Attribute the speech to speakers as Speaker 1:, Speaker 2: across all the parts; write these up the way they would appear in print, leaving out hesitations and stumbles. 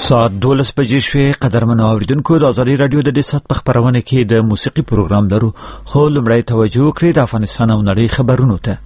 Speaker 1: ساعت 12 بجې شوې. قدرمن اوریدونکو، د آزادي رادیو د دې ساعت په خبرونه کې د موسیقي پروګرام لرو، خو لومړی توجه وکړئ د افغانستان او نړۍ خبرونو ته.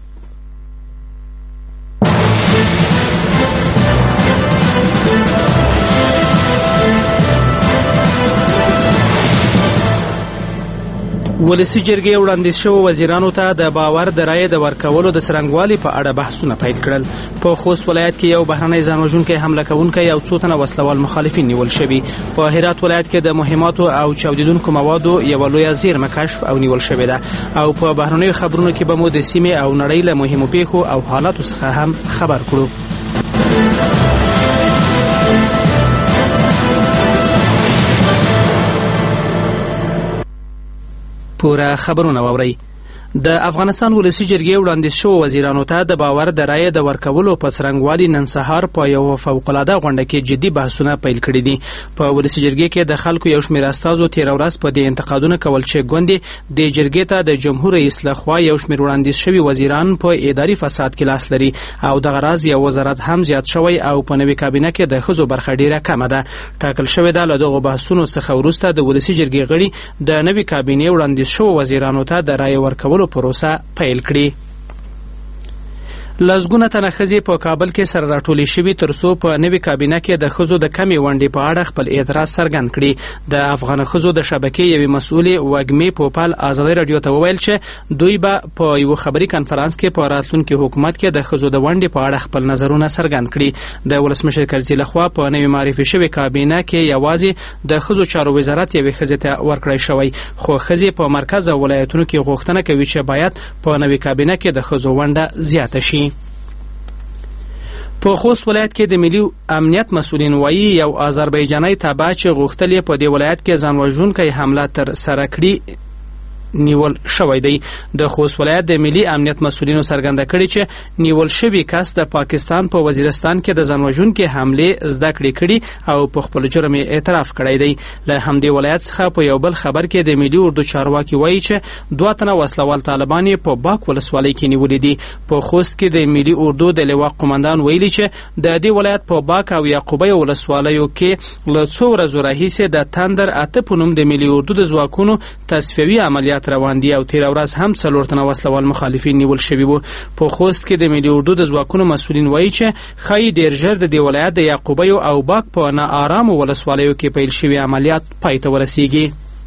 Speaker 2: ولسی جرګې وړاندیز شوو وزیرانو ته د باور د رایې د ورکولو د څرنګوالي په اړه بحثونه پیل کړل. په خوست ولایت کې یو بهرنی ځانوژونکی حمله کوونکی او څو تنه وسلوال مخالفین نیول شوي. په هرات ولایت کې د مهماتو او چاودیدونکو موادو یو لویه زیرمه کشف او نیول شوې ده. او په بهرنیو خبرونو کې به مو د سیمې او نړۍ له مهمو پیښو او حالاتو څخه هم خبر کړو. پورا خبرونه واورئ. د افغانستان ولسی جرګې وړاندیز شوو وزیرانو ته د باور د رایې د ورکولو په څرنګوالي نن سهار په یو فوق‌العاده غونډه کې جدي بحثونه پیل کړي دي. په ولسی جرګې کې د خلکو یو شمېر استازو تیر ورځ په دې انتقادونه کول چې ګوندې د جرګې ته د جمهور رئیس لخوا یو شمېر وړاندیز شوي وزیران په اداري فساد کې لاس لري او د غراض یو وزارت هم زیات شوی او په نوې کابینه کې د ښځو برخه ډیره کمه ده. ټاکل شوې ده له دغو بحثونو څخه وروسته د ولسی جرګې غړي د نوې کابینې وړاندیز شوو وزیرانو ته د رایې ورکولو پروسه پیل کړي. لزګونه تنه ښځې په کابل کې سره راټولې شوي ترڅو په نوې کابینه کې د ښځو د کمې ونډې په اړه خپل اعتراض څرګند کړي. د افغان ښځو د شبکې یوې مسؤلې وږمې پوپل آزادي رادیو ته وویل چې دوی به په یو خبري کانفرنس کې په راتلونکي حکومت کې د ښځو د ونډې په اړه خپل نظرونه څرګند کړي. د ولسمشر کرزي لخوا په نوې معرفي شوې کابینه کې یوازې د ښځو چارو وزارت یوې ښځې ته ورکړی شوی، خو ښځې په مرکز او ولایتونو کې غوښتنه کوي چې باید په نوې کابینه کې د ښځو ونډه زیاته شي. په خوست ولایت کې د ملي امنیت مسؤلین وایي یو آذربایجاني تابع چې غوښتل په دې ولایت کې ځانوژونکی حمله تر سره کړي نیول شوی دی. د خوست ولایت د ملي امنیت مسؤلینو څرګنده کړي چې نیول شوی کس د پاکستان په وزیرستان کې د ځانوژونکي حمله زده کړې او په خپل جرم اعتراف کړی دی. له همدې ولایت څخه په یو بل خبر کې د ملي اردو چارواکي وایي چې دوه تنه وسلوال طالبان په باک ولسوالۍ کې نیولې دي. په خوست کې د ملي اردو د لواء قومندان ویلي چې د دې ولایت په باک او یعقوبیه ولسوالیو کې له څو ورځو راهیسې د تندر اته په نوم د ملي اردو د ځواکونو تصفیوي عملیات روان دي او تیر ورځ هم 4 تنه وسلوال مخالفین نیول شوي وو. په خوست کې د ملي اردو د ځواکونو مسؤلین وایي چې خای ډیر ژر د دې ولایت د یعقوبیو او باک په نه آرام ولسوالیو کې پیل شوی عملیات پای ته ورسیږي.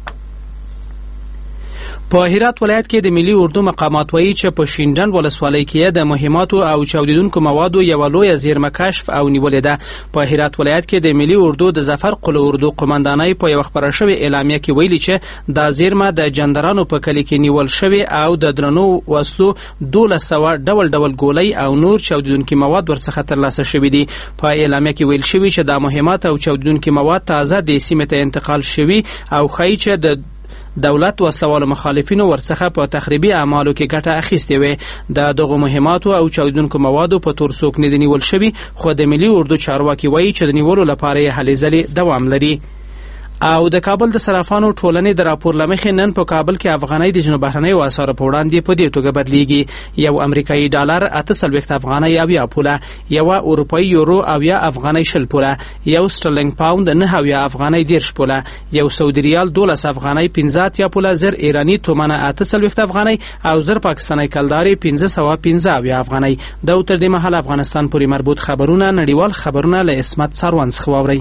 Speaker 2: په هرات ولایت کې د ملي اردو مقامات وایي چې په شینډن ولسوالۍ کې د مهماتو او چاودیدونکو موادو یو لویه زیرمه کشف او نیولې ده. په هرات ولایت کې د ملي اردو د ظفر قل اردو قومندانۍ په یو خبره شوی اعلامیه کې ویلي چې دا زیرمه د جندرانو په کلی کې نیول شوی او د درنو وسلو 1200 ډول ګولۍ او نور چاودیدونکو مواد ورڅخه ترلاسه شوي دي. په اعلامیه کې ویل شوی چې دا مهمات او چاودیدونکو مواد تازه د سیمې ته انتقال شوي او خای چې د دولت وسلوال مخالفینو ورڅخه په تخریبي اعمالو کې ګټه اخیستې وي. د دغه مهماتو او چاودیدونکو موادو په تور څوک نه نیول شوی، خو د ملي اردو چارواکي وایي چې د نیولو لپاره یې هلې ځلې دوام لري. او د کابل د صرافانو ټولنې د راپور لمخې نن په کابل کې افغانۍ د جنوب بهرنیو اسعارو په وړاندې په دې توګه بدلیږي: یو امریکایي ډالر 48 افغانۍ او یا پوله، یو اروپایي یورو او یا افغانۍ 20 پوله، یو سټرلینګ پاوند 9 او یا افغانۍ 10 پوله، یو سعودي ریال 12 افغانۍ 15 یا پوله، زر ایرانی تومنه 48 افغانۍ او زر پاکستاني کلداري 515 او یا افغانۍ. دا تر دې مهال افغانستان پورې مربوط خبرونه نړیوال خبرونه له اسمت سروان څخه واوري.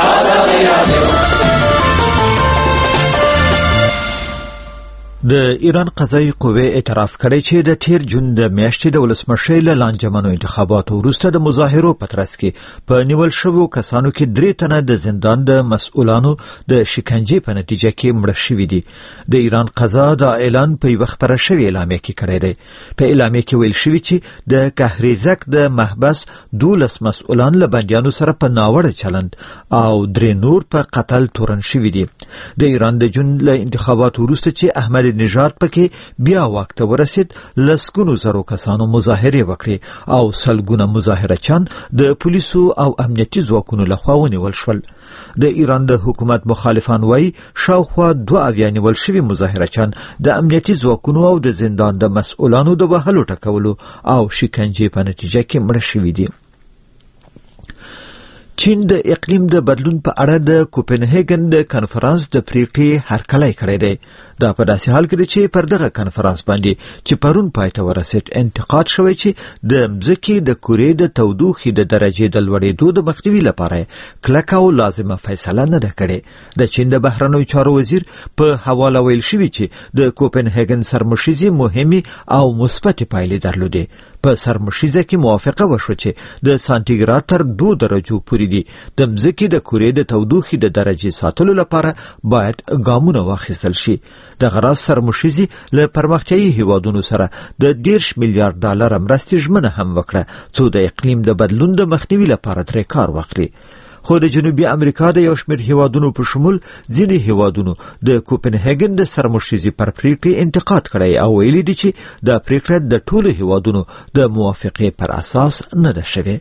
Speaker 1: د ایران قضایي قوې اعتراف کړی چې د تیر جون د میاشتې د ولسمشر له لانجمنو انتخاباتو وروسته د مظاهرو په ترڅ کې په نیول شوو کسانو کې 3 تنه د زندان د مسؤلانو د شکنجې په نتیجه کې مړه شوي دي. د ایران قضا دا اعلان په یو خبره شوی اعلامیه کې کړی دی. په اعلامیه کې ویل شوی چې د کهریزک د محبس 12 مسؤلان له بندیانو سره په ناوړه چلند او 3 نور په قتل تورن شوي دي. د ایران د جون له انتخاباتو وروسته چې احمد نژاد پکې بیا وخت ورسید، لسګونو زرو کسانو مظاهره وکړي او سلګونه مظاهرچیان د پولیسو او امنیتي ځواکونو لخوا ونیول شول. د ایران د حکومت مخالفان وایي شاوخوا 2 اویا نیول شوي مظاهرچیان د امنیتي ځواکونو او د زندان د مسؤلانو د وهلو ټکولو او شکنجې په نتیجه کې مړه شوي دي. چین د اقلیم د بدلون په اړه د کوپنهاګن د کانفرنس د پریکړې هرکلی کړی دی. دا په داسې حال کې چې پر دغه کانفرنس باندې چې پرون پای ته ورسېد انتقاد شوی چې د مځکې د کورې د تودوخې د درجې د لوړېدو د مخنیوي لپاره کلکه او لازمه فیصله نه ده کړې. د چین د بهرنیو چارو وزیر په حواله ویل شوي چې د کوپنهاګن سرمشیزې مهمې او مثبتې پایلې درلودې. په سرمشیزه کې موافقه وشوه چې د سانتیګراد تر 2 درجو پورې دي د مځکې د کورې د تودوخې د درجې ساتلو لپاره باید ګامونه واخیستل شي. د غراس سرمشیزې له پرمختیایي هیوادونو سره د 10 میلیارډ ډالر مرستې ژمنه هم وکړه څو د اقلیم د بدلون د مخنیوي لپاره ترې کار واخلي. خو د جنوبي امریکا د یو شمېر هیوادونو په شمول ځینې هیوادونو د کوپنهاګن د سرمشیزې پر پریکړې انتقاد کړی او ویلي دي چې د پریکړه د ټولو هیوادونو د موافقې پر اساس نه ده شوې.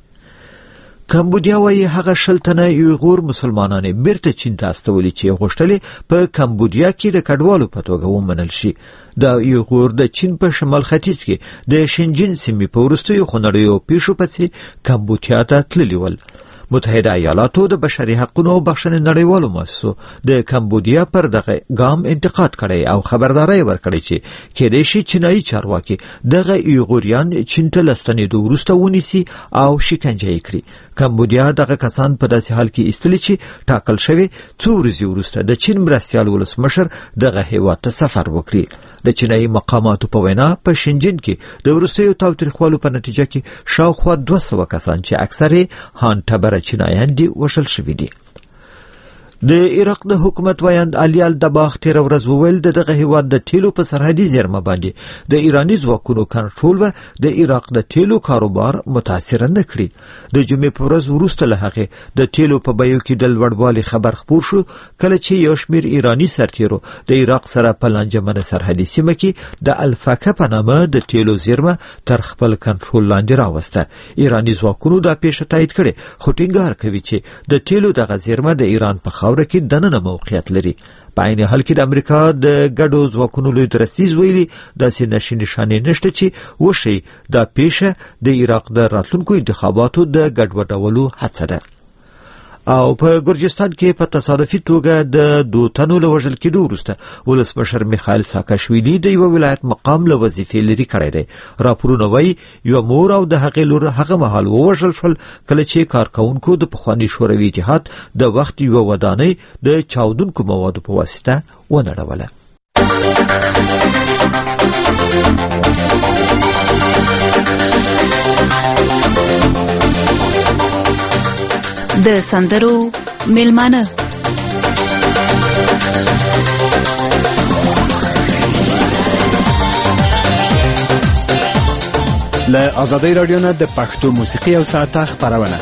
Speaker 1: کمبودیا وايي هغه 10 تنه یوغور مسلمانان بیرته چین ته استولي چې غوښتلې په کمبودیا کې د کډوالو په توګه ومنل شي. د یوغور د چین په شمال ختیځ کې د شینجین سیمې په وروستیو خونړیو پیښو پسې کمبودیا ته تللي ول. متحده ایالاتو د بشري حقوقو او بخښنې نړیوالو مؤسسو د کمبودیا پر دغه ګام انتقاد کړی او خبرداري ورکړی چې کېدای شي چینایي چارواکي دغه یوغوریان چین ته لستنېدو وروسته ونیسي او شکنجه یې کړي. کمبودیا دغه کسان په داسې حال کې ایستلي چې ټاکل شوی څو ورځې وروسته د چین مرستیال ولسمشر دغه هیواد ته سفر وکړي. د چینایي مقاماتو په وینا په شینجین کې د وروستیو تاوتریخوالو په نتیجه کې شاوخوا 200 کسان چې اکثره هان ټبره چینایان دي وشل شوي دي. د عراق د حکومت وایند علي الدباغ تیر ورځ وویل دغه هیواد د تیلو په سرحدي زیرمه باندې د ایراني ځواکونو کنټرول به د عراق د تیلو کاروبار متاثر نه کړي. د جمعې په ورځ وروسته له هغه د تیلو په بیو کې د لوړوالي خبر خپور شو کله چې یو شمېر ایراني سرتیرو د عراق سره په لانجمنه سرحدي سیمه کې د الفاکه په نامه د تیلو زیرمه تر خپل کنټرول لاندې راوسته. ایراني ځواکونو دا پیښه تایید کړې خو ټینګار کوي چې د تیلو دغه زیرمه د ایران په خاوره کې دننه موقعیت لري. په عین حال کې د امریکا د ګډو ځواکونو لوی درستیز ویلي داسې نشي نشانې نشته چې وشي دا پیښه د عراق د راتلونکو انتخاباتو د ګډوډولو هڅه ده. او په ګرجستان کې په تصادفي توګه د 2 تنو له وژل کېدو وروسته ولسمشر میخائیل ساکاشویلی د یو ولایت مقام له وظیفې لرې کړی دی. راپورونه وایي یو مور او د هغې لور هغه مهال ووژل شول کله چې کارکوونکو د پخواني شوروي اتحاد د وخت یوه ودانۍ د چاودونکو موادو په واسطه ونړوله.
Speaker 3: د سندرو میلمانه
Speaker 4: له آزادۍ رادیو نه د پښتو موسیقي او ساعته خبرونه.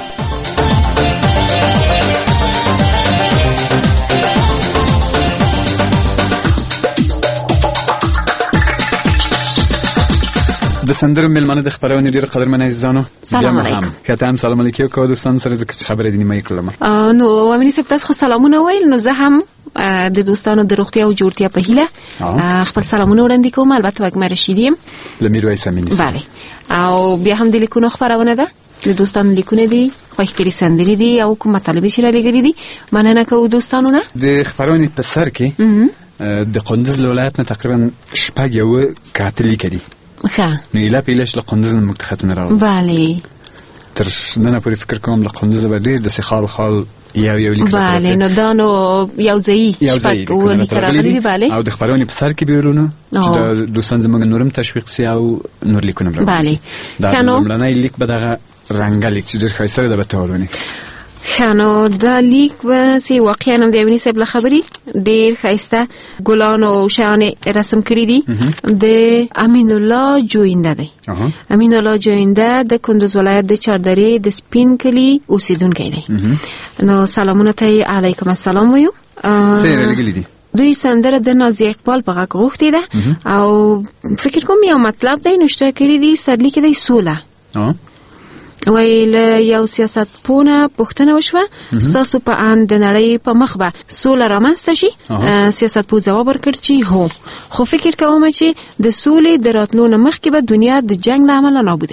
Speaker 4: د سندرو میلمانه د خبرونه ډیر قدرمن عزیزانو.
Speaker 3: سلام علیکم.
Speaker 4: کته هم سلام علیکم کو دوستان سره ځکه خبرې دې نیمه کړم.
Speaker 3: نو وامنې سپ تاسو سلامونه ویل نو زه هم د دوستانو د روغتیا او جوړتیا په هیله خپل سلامونه وړاندې کوم. البته وګم رشیدیم
Speaker 4: لمیروي سامینی.
Speaker 3: بله او بیا هم د لیکونو خبرونه ده د دوستانو لیکونه دي خوښ کړي سندري دي او کوم مطلب چې را لګري دي مننه کوم دوستانو نه. د
Speaker 4: خبرونه په سر کې د قندوز ولایت نه تقریبا شپږ یو کاتولیک دي.
Speaker 3: ښه
Speaker 4: نو ایله پیلش له قندوز نه مکتختونه راوړل.
Speaker 3: بله
Speaker 4: تر نن پورې فکر کوم له قندوز به ډیر د سخال خال یو لیک
Speaker 3: بله نو دا نو یو ځای شپږ ولې راغلي دي. بله
Speaker 4: او د خبرونه په سر کې بیرونه چې د دوستان زموږ نورم تشویق سي او نور لیکونه راوړل.
Speaker 3: بله
Speaker 4: دا لمړنۍ لیک به دغه رنګ لیک چې ډیر ښایسته ده به تورونه
Speaker 3: خانو دا لیک و سی واقعا هم د امنی صاحب له خبري ډیر ښایسته ګلان او شان رسم کړی دي. د امین الله جوینده دی. امین الله جوینده د کندوز ولایت د چاردرې د سپین کلی اوسیدونکی دی. نو سلامونه ته علیکم السلام ویو.
Speaker 4: سره لګلی دي
Speaker 3: دوی سندره د نازي اقبال په غږ غوښتي ده او فکر کوم یو مطلب دی نشته کړی دي سرلیک دی سوله. ویل یو سیاست پونه پښتنه وشوه ستاسو په ان د نړۍ په مخ به سوله رامنځته شي. سیاست پو ځواب ورکړ چې هو خو فکر کوم چې د سولې د راتلو نه مخکې به دنیا د جنگ له امله نابوده شي.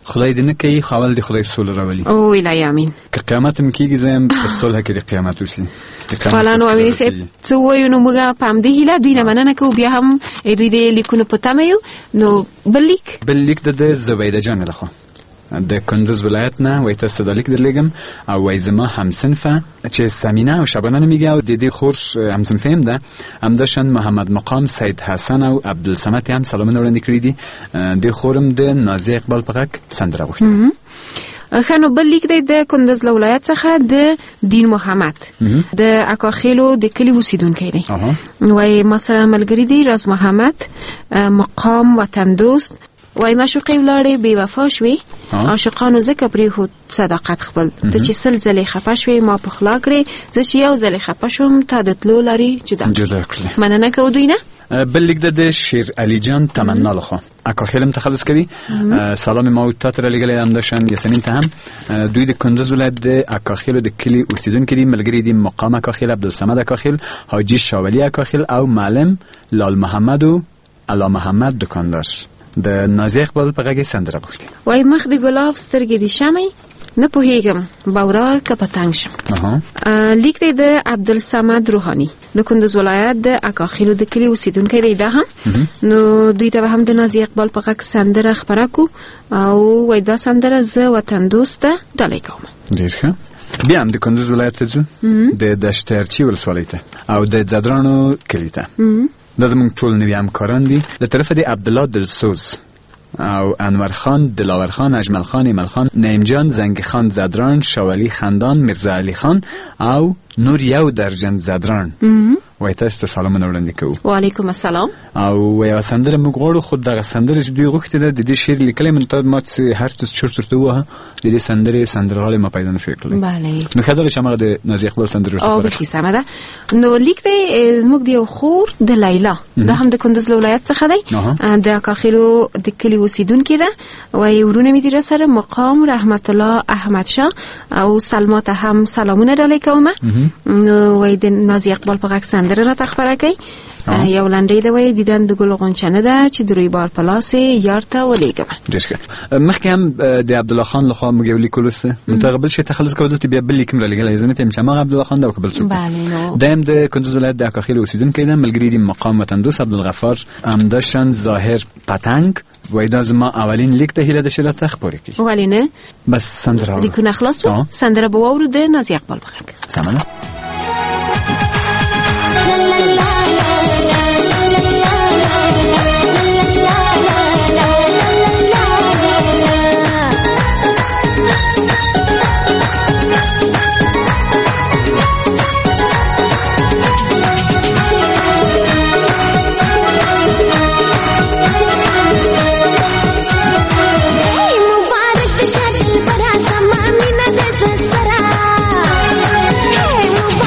Speaker 4: خدای دې نه کوي خاول دې خدای سول راولي
Speaker 3: او الهی امين
Speaker 4: که قیامت هم کیږي زم په صلح کې د قیامت وسی
Speaker 3: فلانو امين سه څو وایو نو موږ پام دې هله دوی نه مننه کو بیا هم دوی دې لیکونه پته مې نو بل لیک
Speaker 4: د زبیده جان له د کندوز ولایت نه وای تاسو د لیک درلګم او وای زما هم صنفه چې سمینه او شبانه میگه او د دې خورش هم صنفه هم ده هم دشن محمد مقام سید حسن او عبدالصمد هم سلامونه وړاندې کړی دي د خورم د نازی اقبال پغک سندره غوښتنه
Speaker 3: خانو بل لیک دی د کندوز ولایت څخه د دین محمد د اکاخیلو د کلی اوسیدونکو دی وای مثلا ملګری دی راز محمد مقام وطن دوست وای معشوقې ولاړې بې وفا شوې عاشقانو ځکه پرېښود صداقت خپل ته چې سل ځلې خفه شوې ما په خلا کړې زه چې یو ځلې خفه شوم تا د تلو لارې جدا کړې مننه کوو دوی نه
Speaker 4: بل لیک د شیر علی جان تمنا لخوا اکاخیلم تخلص کوي سلام ما ته تر لګلې هم دشن یاسمین ته هم دوی د کندوز ولایت د اکاخیلو د کلی اوسیدونکو دي ملګری دي مقام اکاخیل عبدالصمد اکاخیل حاجی شاولی اکاخیل او معلم لال محمد او علا محمد دکاندار د نازی اقبال په غږی سندره غوښتي
Speaker 3: وای مخ د ګلاب سترګې دي شمې نه پوهیږم باورا که پتنګ شم لیک دی د عبدالصمد روحانی د کندوز ولایت د اکاخیلو د کلی اوسیدونکو دی ده هم نو دوی ته هم د نازی اقبال په غږ سندره خبره کو او وای دا سندره زه وطن دوسته ډالۍ کوم
Speaker 4: ډیر ښه بیا هم د کندوز ولایت ته ځو د دشترچی ولسوالۍ ته او د ځدرانو کلی ته دا زمونږ ټول نوي همکاران دي له طرفه د عبدالله دلسوز او انور خان دلاور خان اجمل خان ایمل خان نعیم جان زنگی خان زدران شاولی خندان مرزا علی خان او نور یو درجن زدران وای تاسو سلامونه وړاندې کوو
Speaker 3: وعلیکم السلام
Speaker 4: او وای سندره موږ غواړو خود دغه سندره چې دوی غوښتي ده د دې شعر لیکلې من ته مات هر څه چرته وه د دې سندره ما پیدا نشو کړل
Speaker 3: بله
Speaker 4: نو خدای شمه د نازی اقبال سندره
Speaker 3: او به سمه ده نو لیک دی موږ دی خور د لیلا ده هم د کندوز ولایت څخه دی د اکاخیلو د کلی اوسیدونکو ده وای ورونه می دي سره مقام رحمت الله احمد شاه او سلمى ته هم سلامونه ډالۍ کوم نو وای د نازی اقبال په غږ سندره را تخبره کوي یو لنډۍ د وای دیدن د ګل غونچنه ده چې دروي بار پلاس یار ته ولېګم
Speaker 4: ډېر مخکې هم د عبدالله خان لخوا موږ یو لیک ولوسته متقبل شي تخلص کوو ته بیا بل لیک مله لګل زنه پم چې ما عبدالله خان دا قبل څو دایم د کندوز ولایت د اکاخیل اوسیدونکو ده ملګری دي مقام وطن دوست عبدالغفار امدشن ظاهر پتنګ وای دا زما اولین لیک ته هیله د شرط خبرې کی
Speaker 3: ولینه
Speaker 4: بس سندره
Speaker 3: لیکونه خلاص سندره به وورو د نازی اقبال بخک
Speaker 4: سمانه
Speaker 5: मुबारक शादी बड़ा समा मीना दस सरा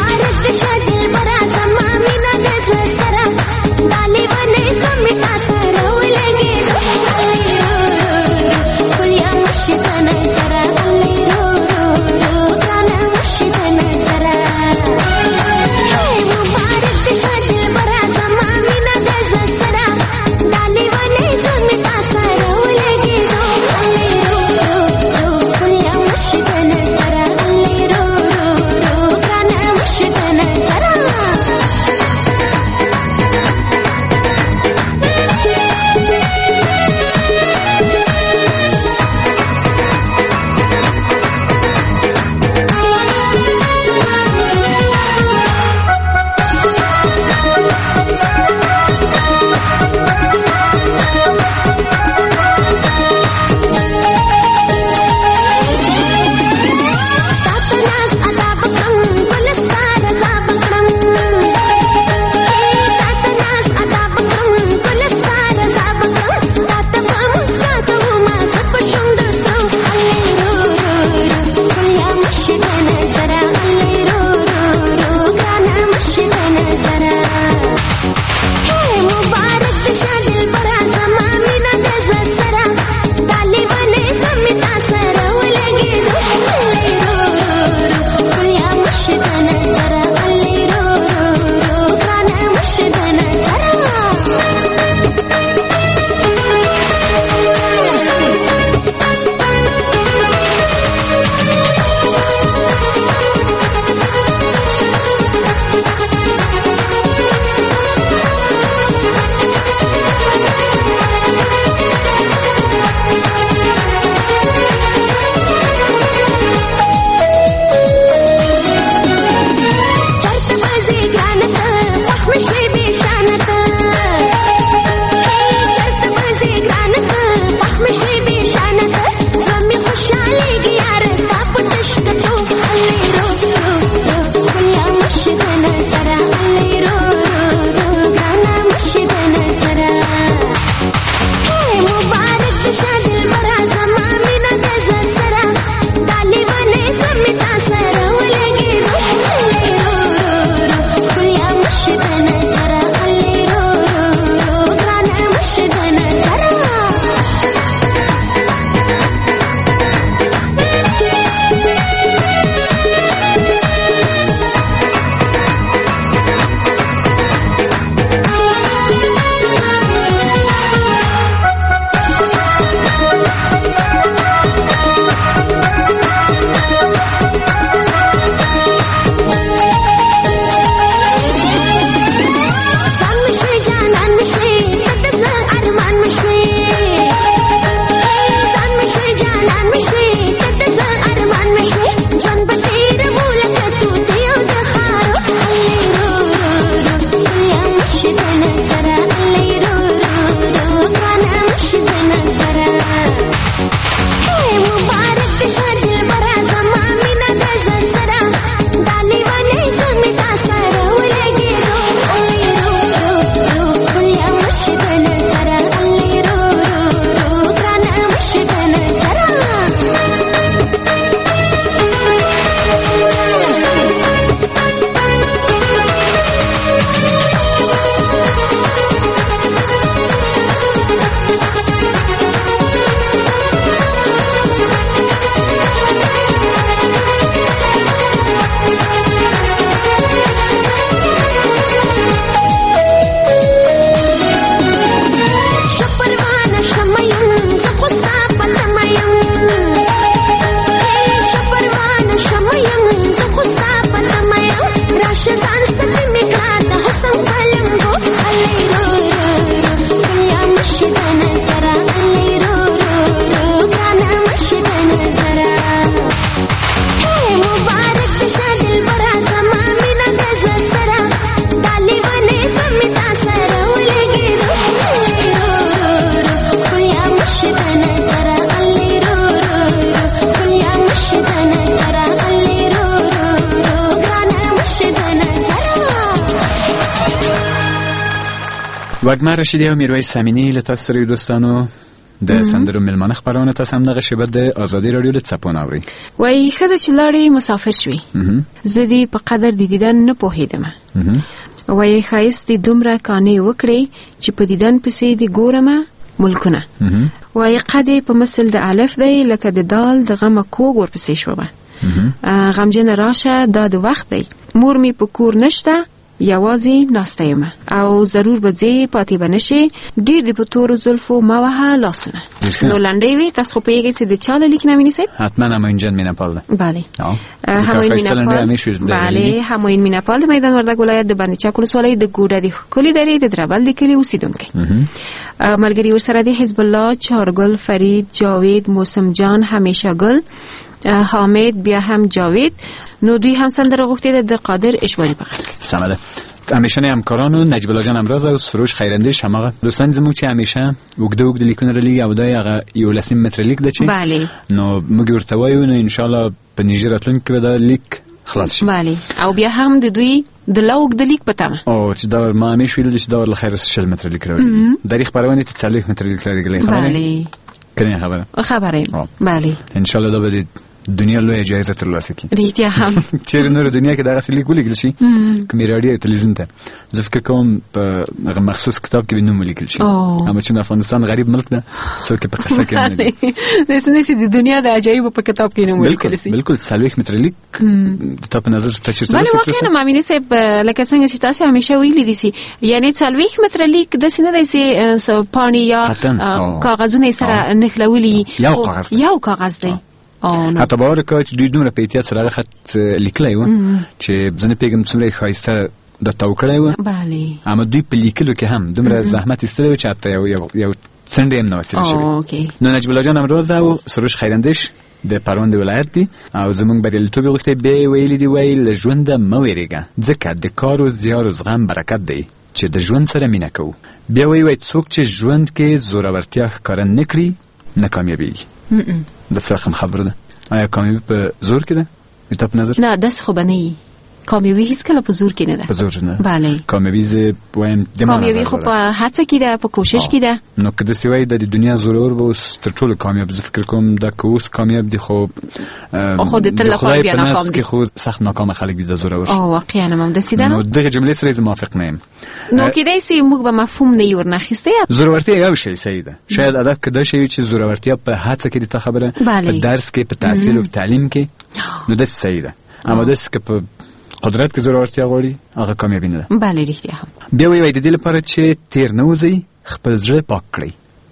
Speaker 4: وګمار رشیدی او میرویس امینی له تاسو سره دوستانو د سندرو ملمانه خبرونه تاسو هم دغه شیبه د ازادي رادیو له څپونه اوري.
Speaker 3: وای خدای چې لاړې مسافر شوي زه دې په قدر د دیدن نه پوهېدم. وای ښایست دې دومره کانې وکړې چې په دیدن پسې دې ګورمه ملکونه. وای قدې په مثل د الف دی لکه د دال د غمه کوږ ورپسې شومه. غمجن راشه دا د وخت دی مور می په کور نشته یوازې ناسته یم او ضرور به زی پاتې بنشي ډیر د پتور زلفو ما وها لاسونه. نو لنډې وي تاسو خو پیږئ چې د چاله لیک نامینی صاحب
Speaker 4: حتما هماینجان میناپال ده.
Speaker 3: بله هماین میناپال. بله هماین میناپال د میدان وردګ ولایت د باندې چاک ولسوالۍ د ګوډه د کلی درې د دربل د کلی اوسیدونکي. ملګری ورسره د حزب الله چارګل فرید جاوید موسم جان همیشه گل حامد بیا هم جاوید. نو دوی هم سندره غوښتي د قادر اشواری په غږ.
Speaker 4: سمه همیشه همکارانو نجیب الله جان امراض او سروش خیرندش همغه دوستان زموږ چې همیشه وګد لیکونه لري او دا هغه یو لسم متر لیک ده چې
Speaker 3: بله
Speaker 4: نو موږ ورته وایو نو ان شاء الله په نیجر راتلونکي کې دا لیک خلاص شي.
Speaker 3: بله او بیا هم د دوی د لوګ د لیک پتامه
Speaker 4: او چې دا ما همیشه ویل چې دا له خیر 60 متر لیک لري د خبرونه ته 40 متر لیک لري.
Speaker 3: بله
Speaker 4: کنه
Speaker 3: خبره بله
Speaker 4: ان شاء الله دا به دنیا لوی جایزه ترلاسه کړي.
Speaker 3: ریښتیا هم
Speaker 4: چیرې نور دنیا کې دغه لیک ولیکل شي کوم رادیو تلویزیون ته زه فکر کوم په هغه مخصوص کتاب کې نوم ولیکل شي. اما چې افغانستان غریب ملک ده څوک په قصه کې نه دی
Speaker 3: د سنې د دنیا د عجایب په کتاب کې نوم ولیکل شي.
Speaker 4: بالکل 40 متر لیک د تاسو نظر ته چیرته
Speaker 3: بله واقعا مامینه صاحب لکه څنګه چې تاسو همیشه ویلي دي سي یعنی 40 متر لیک د سینې د پانی یا کاغذونه سره نخلولي یو کاغذ دی.
Speaker 4: حتی باور کوي چې دوی دومره په احتیاط سره خط لیکلی و چې ځنه پیغام څومره ښایسته د توکړی و.
Speaker 3: بله
Speaker 4: اما دوی په لیکلو کې هم دومره زحمت ایستلی و چې حتی یو څنډه هم نه وڅېړل شوې. نو نجیب الله جان امروز او سروش خیرندش د پروان د ولایت دي او زمونږ بریالیتوب یې غوښتی بیا ویلي دي وایي له ژونده مه ویرېږه ځکه د کار و زیار و زغم برکت دی چې د ژوند سره مینه کوو. بیا وایي څوک چې ژوند کې زورورتیا ښکاره نه کړي نه کامیابېږي. د څه خبره ده آیا کامیابی په زور کې ده په نظر؟
Speaker 3: نه داس خو بنئ کامیابی هیڅ کله په زور کې نه ده.
Speaker 4: په زور نه.
Speaker 3: بله
Speaker 4: کامیابی زه وایم د
Speaker 3: کامیابی خو په هڅه کې ده په کوشش کې ده.
Speaker 4: نو که د سوي د دنیا زورور به اوس تر ټولو کامیاب زه فکر کوم دا که اوس کامیاب دي خو
Speaker 3: د تل لپاره بیا ناکام دي
Speaker 4: خو سخت ناکام خلک دي د زورور.
Speaker 3: واقعا هم د سیده
Speaker 4: نو دغه جملې سره موافق نه یم.
Speaker 3: نو کېدای سي موږ به مفهوم نه یو ورناخسته
Speaker 4: زورورتیا یو شی سیده شاید ادب کده شی چې زورورتیا په هڅه کې د خبره په درس کې په تحصیل او تعلیم کې نو د سیده اما د څه په قدرت کې زورورتیا غواړي هغه کامیابی نه ده.
Speaker 3: بله رښتیا هم.
Speaker 4: بیا وایي د دې لپاره چې تیر نه وځي خپل زړه پاک کړئ.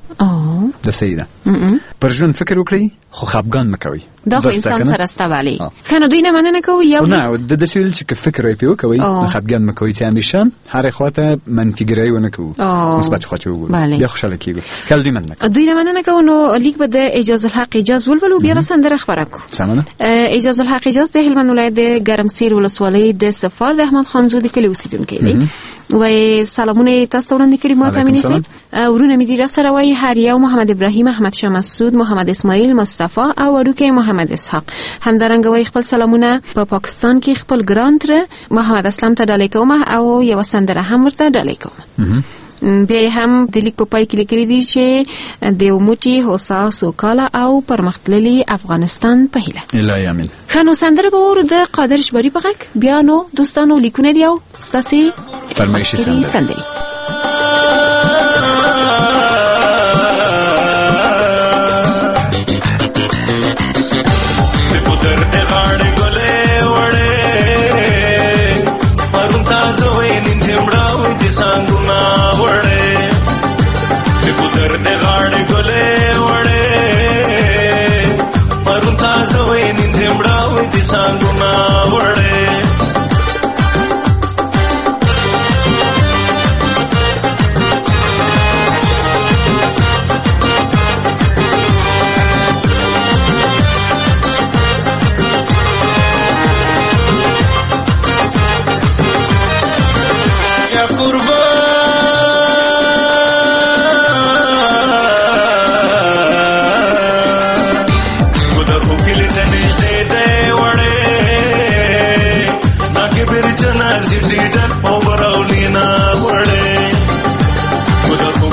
Speaker 4: د سیده پر ژوند فکر وکړئ خو خفګان مه کوئ.
Speaker 3: دا خو انسان سره سته والی کنه دوی نه مننه کوي یو
Speaker 4: نه د دې ویل چې فکر یې پیو کوي خفګان مه کوي چې همیشه هر خواته منفي ګرایي ونه کوو مثبت خواته وګورو بیا خوشاله کیږو کله دوی نه مننه کوي نو لیک به د اجازه الحق اجازه ولولو بیا سندره خبره کو سمانه.
Speaker 3: اجازه الحق اجازه د هلمند ولایت د ګرمسیر ولسوالۍ د سفار د احمد خان زو د کلی اوسیدونکی دی. وای سلامونه تاسو ته وړاندې کړي مو ته مینې سي ورونه مې دي را سره وای هر یو محمد ابراهیم احمد شاه مسعود محمد اسماعیل مصطفی او وړوکی محمد اسحاق همدارنګه وای خپل سلامونه په پاکستان کې خپل ګران تر محمد اسلام ته ډالۍ کوم او یو سندره هم ورته ډالۍ کوم. بیا هم د لیک په پای کې لیکلي دي چې د موټي هوسا سوکاله او پرمختللي افغانستان په هیله.
Speaker 4: الهی امین.
Speaker 3: خنو سندره به ور د قادر شبری په غږ بیا نو دوستانو لیکونه دی او ستاسو
Speaker 4: فرمایشي سندره.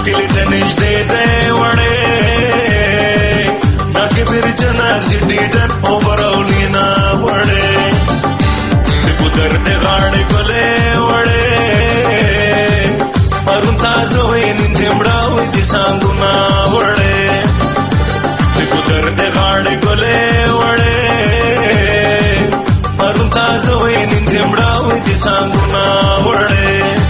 Speaker 5: کلی تنشدې دې وړې ناکې برجنا سټیډر اوورولینا وړې په درد غاړې ګلې وړې پرون تاسو وې نندمړا وې دي څنګه وړې په درد غاړې ګلې وړې پرون تاسو وې نندمړا وې دي څنګه وړې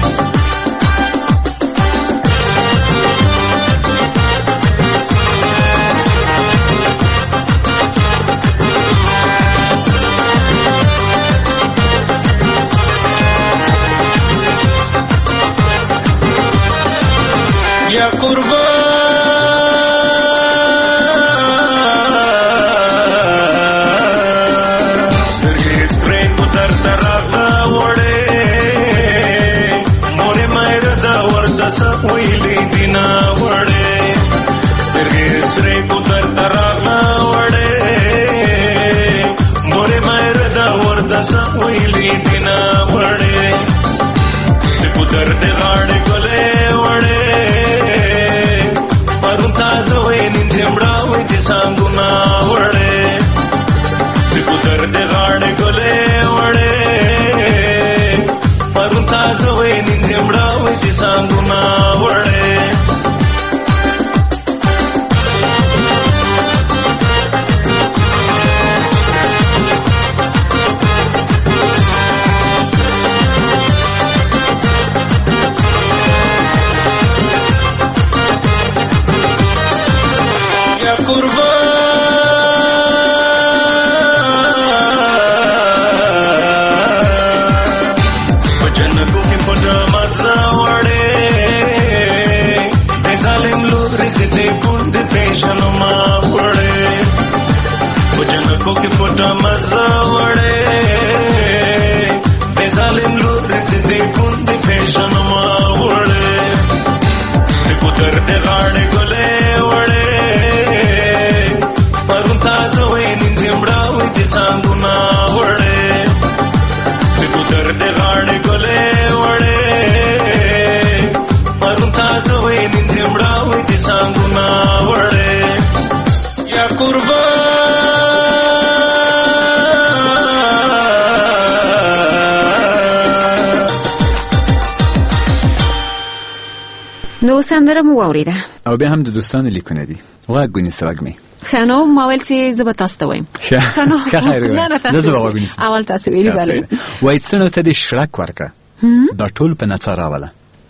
Speaker 5: یا قربان سرګې سپرې په درد راغله وړې مورې مېر دا ورته ویلې دینا وړې سرګې سپرې په درد راغله وړې مورې مېر دا ورته ویلې دینا وړې په درد غاړې ګلې وړې تاسو وې نندمړا وې دي څنګه وړې په درد غاړې ګلې وړې پرون تاسو وې نندمړا وې دي څنګه وړې
Speaker 3: نو سندره مو واوریده
Speaker 4: او بیا هم د دوستانو لیکونه دي واګونی سواګمې
Speaker 3: خنو ماول سي زب تاسو ته وایم خنو نه تاسو اول تاسو ویلي bale
Speaker 4: وای څنګه ته د شړک ورکه دا ټول په نڅا راوله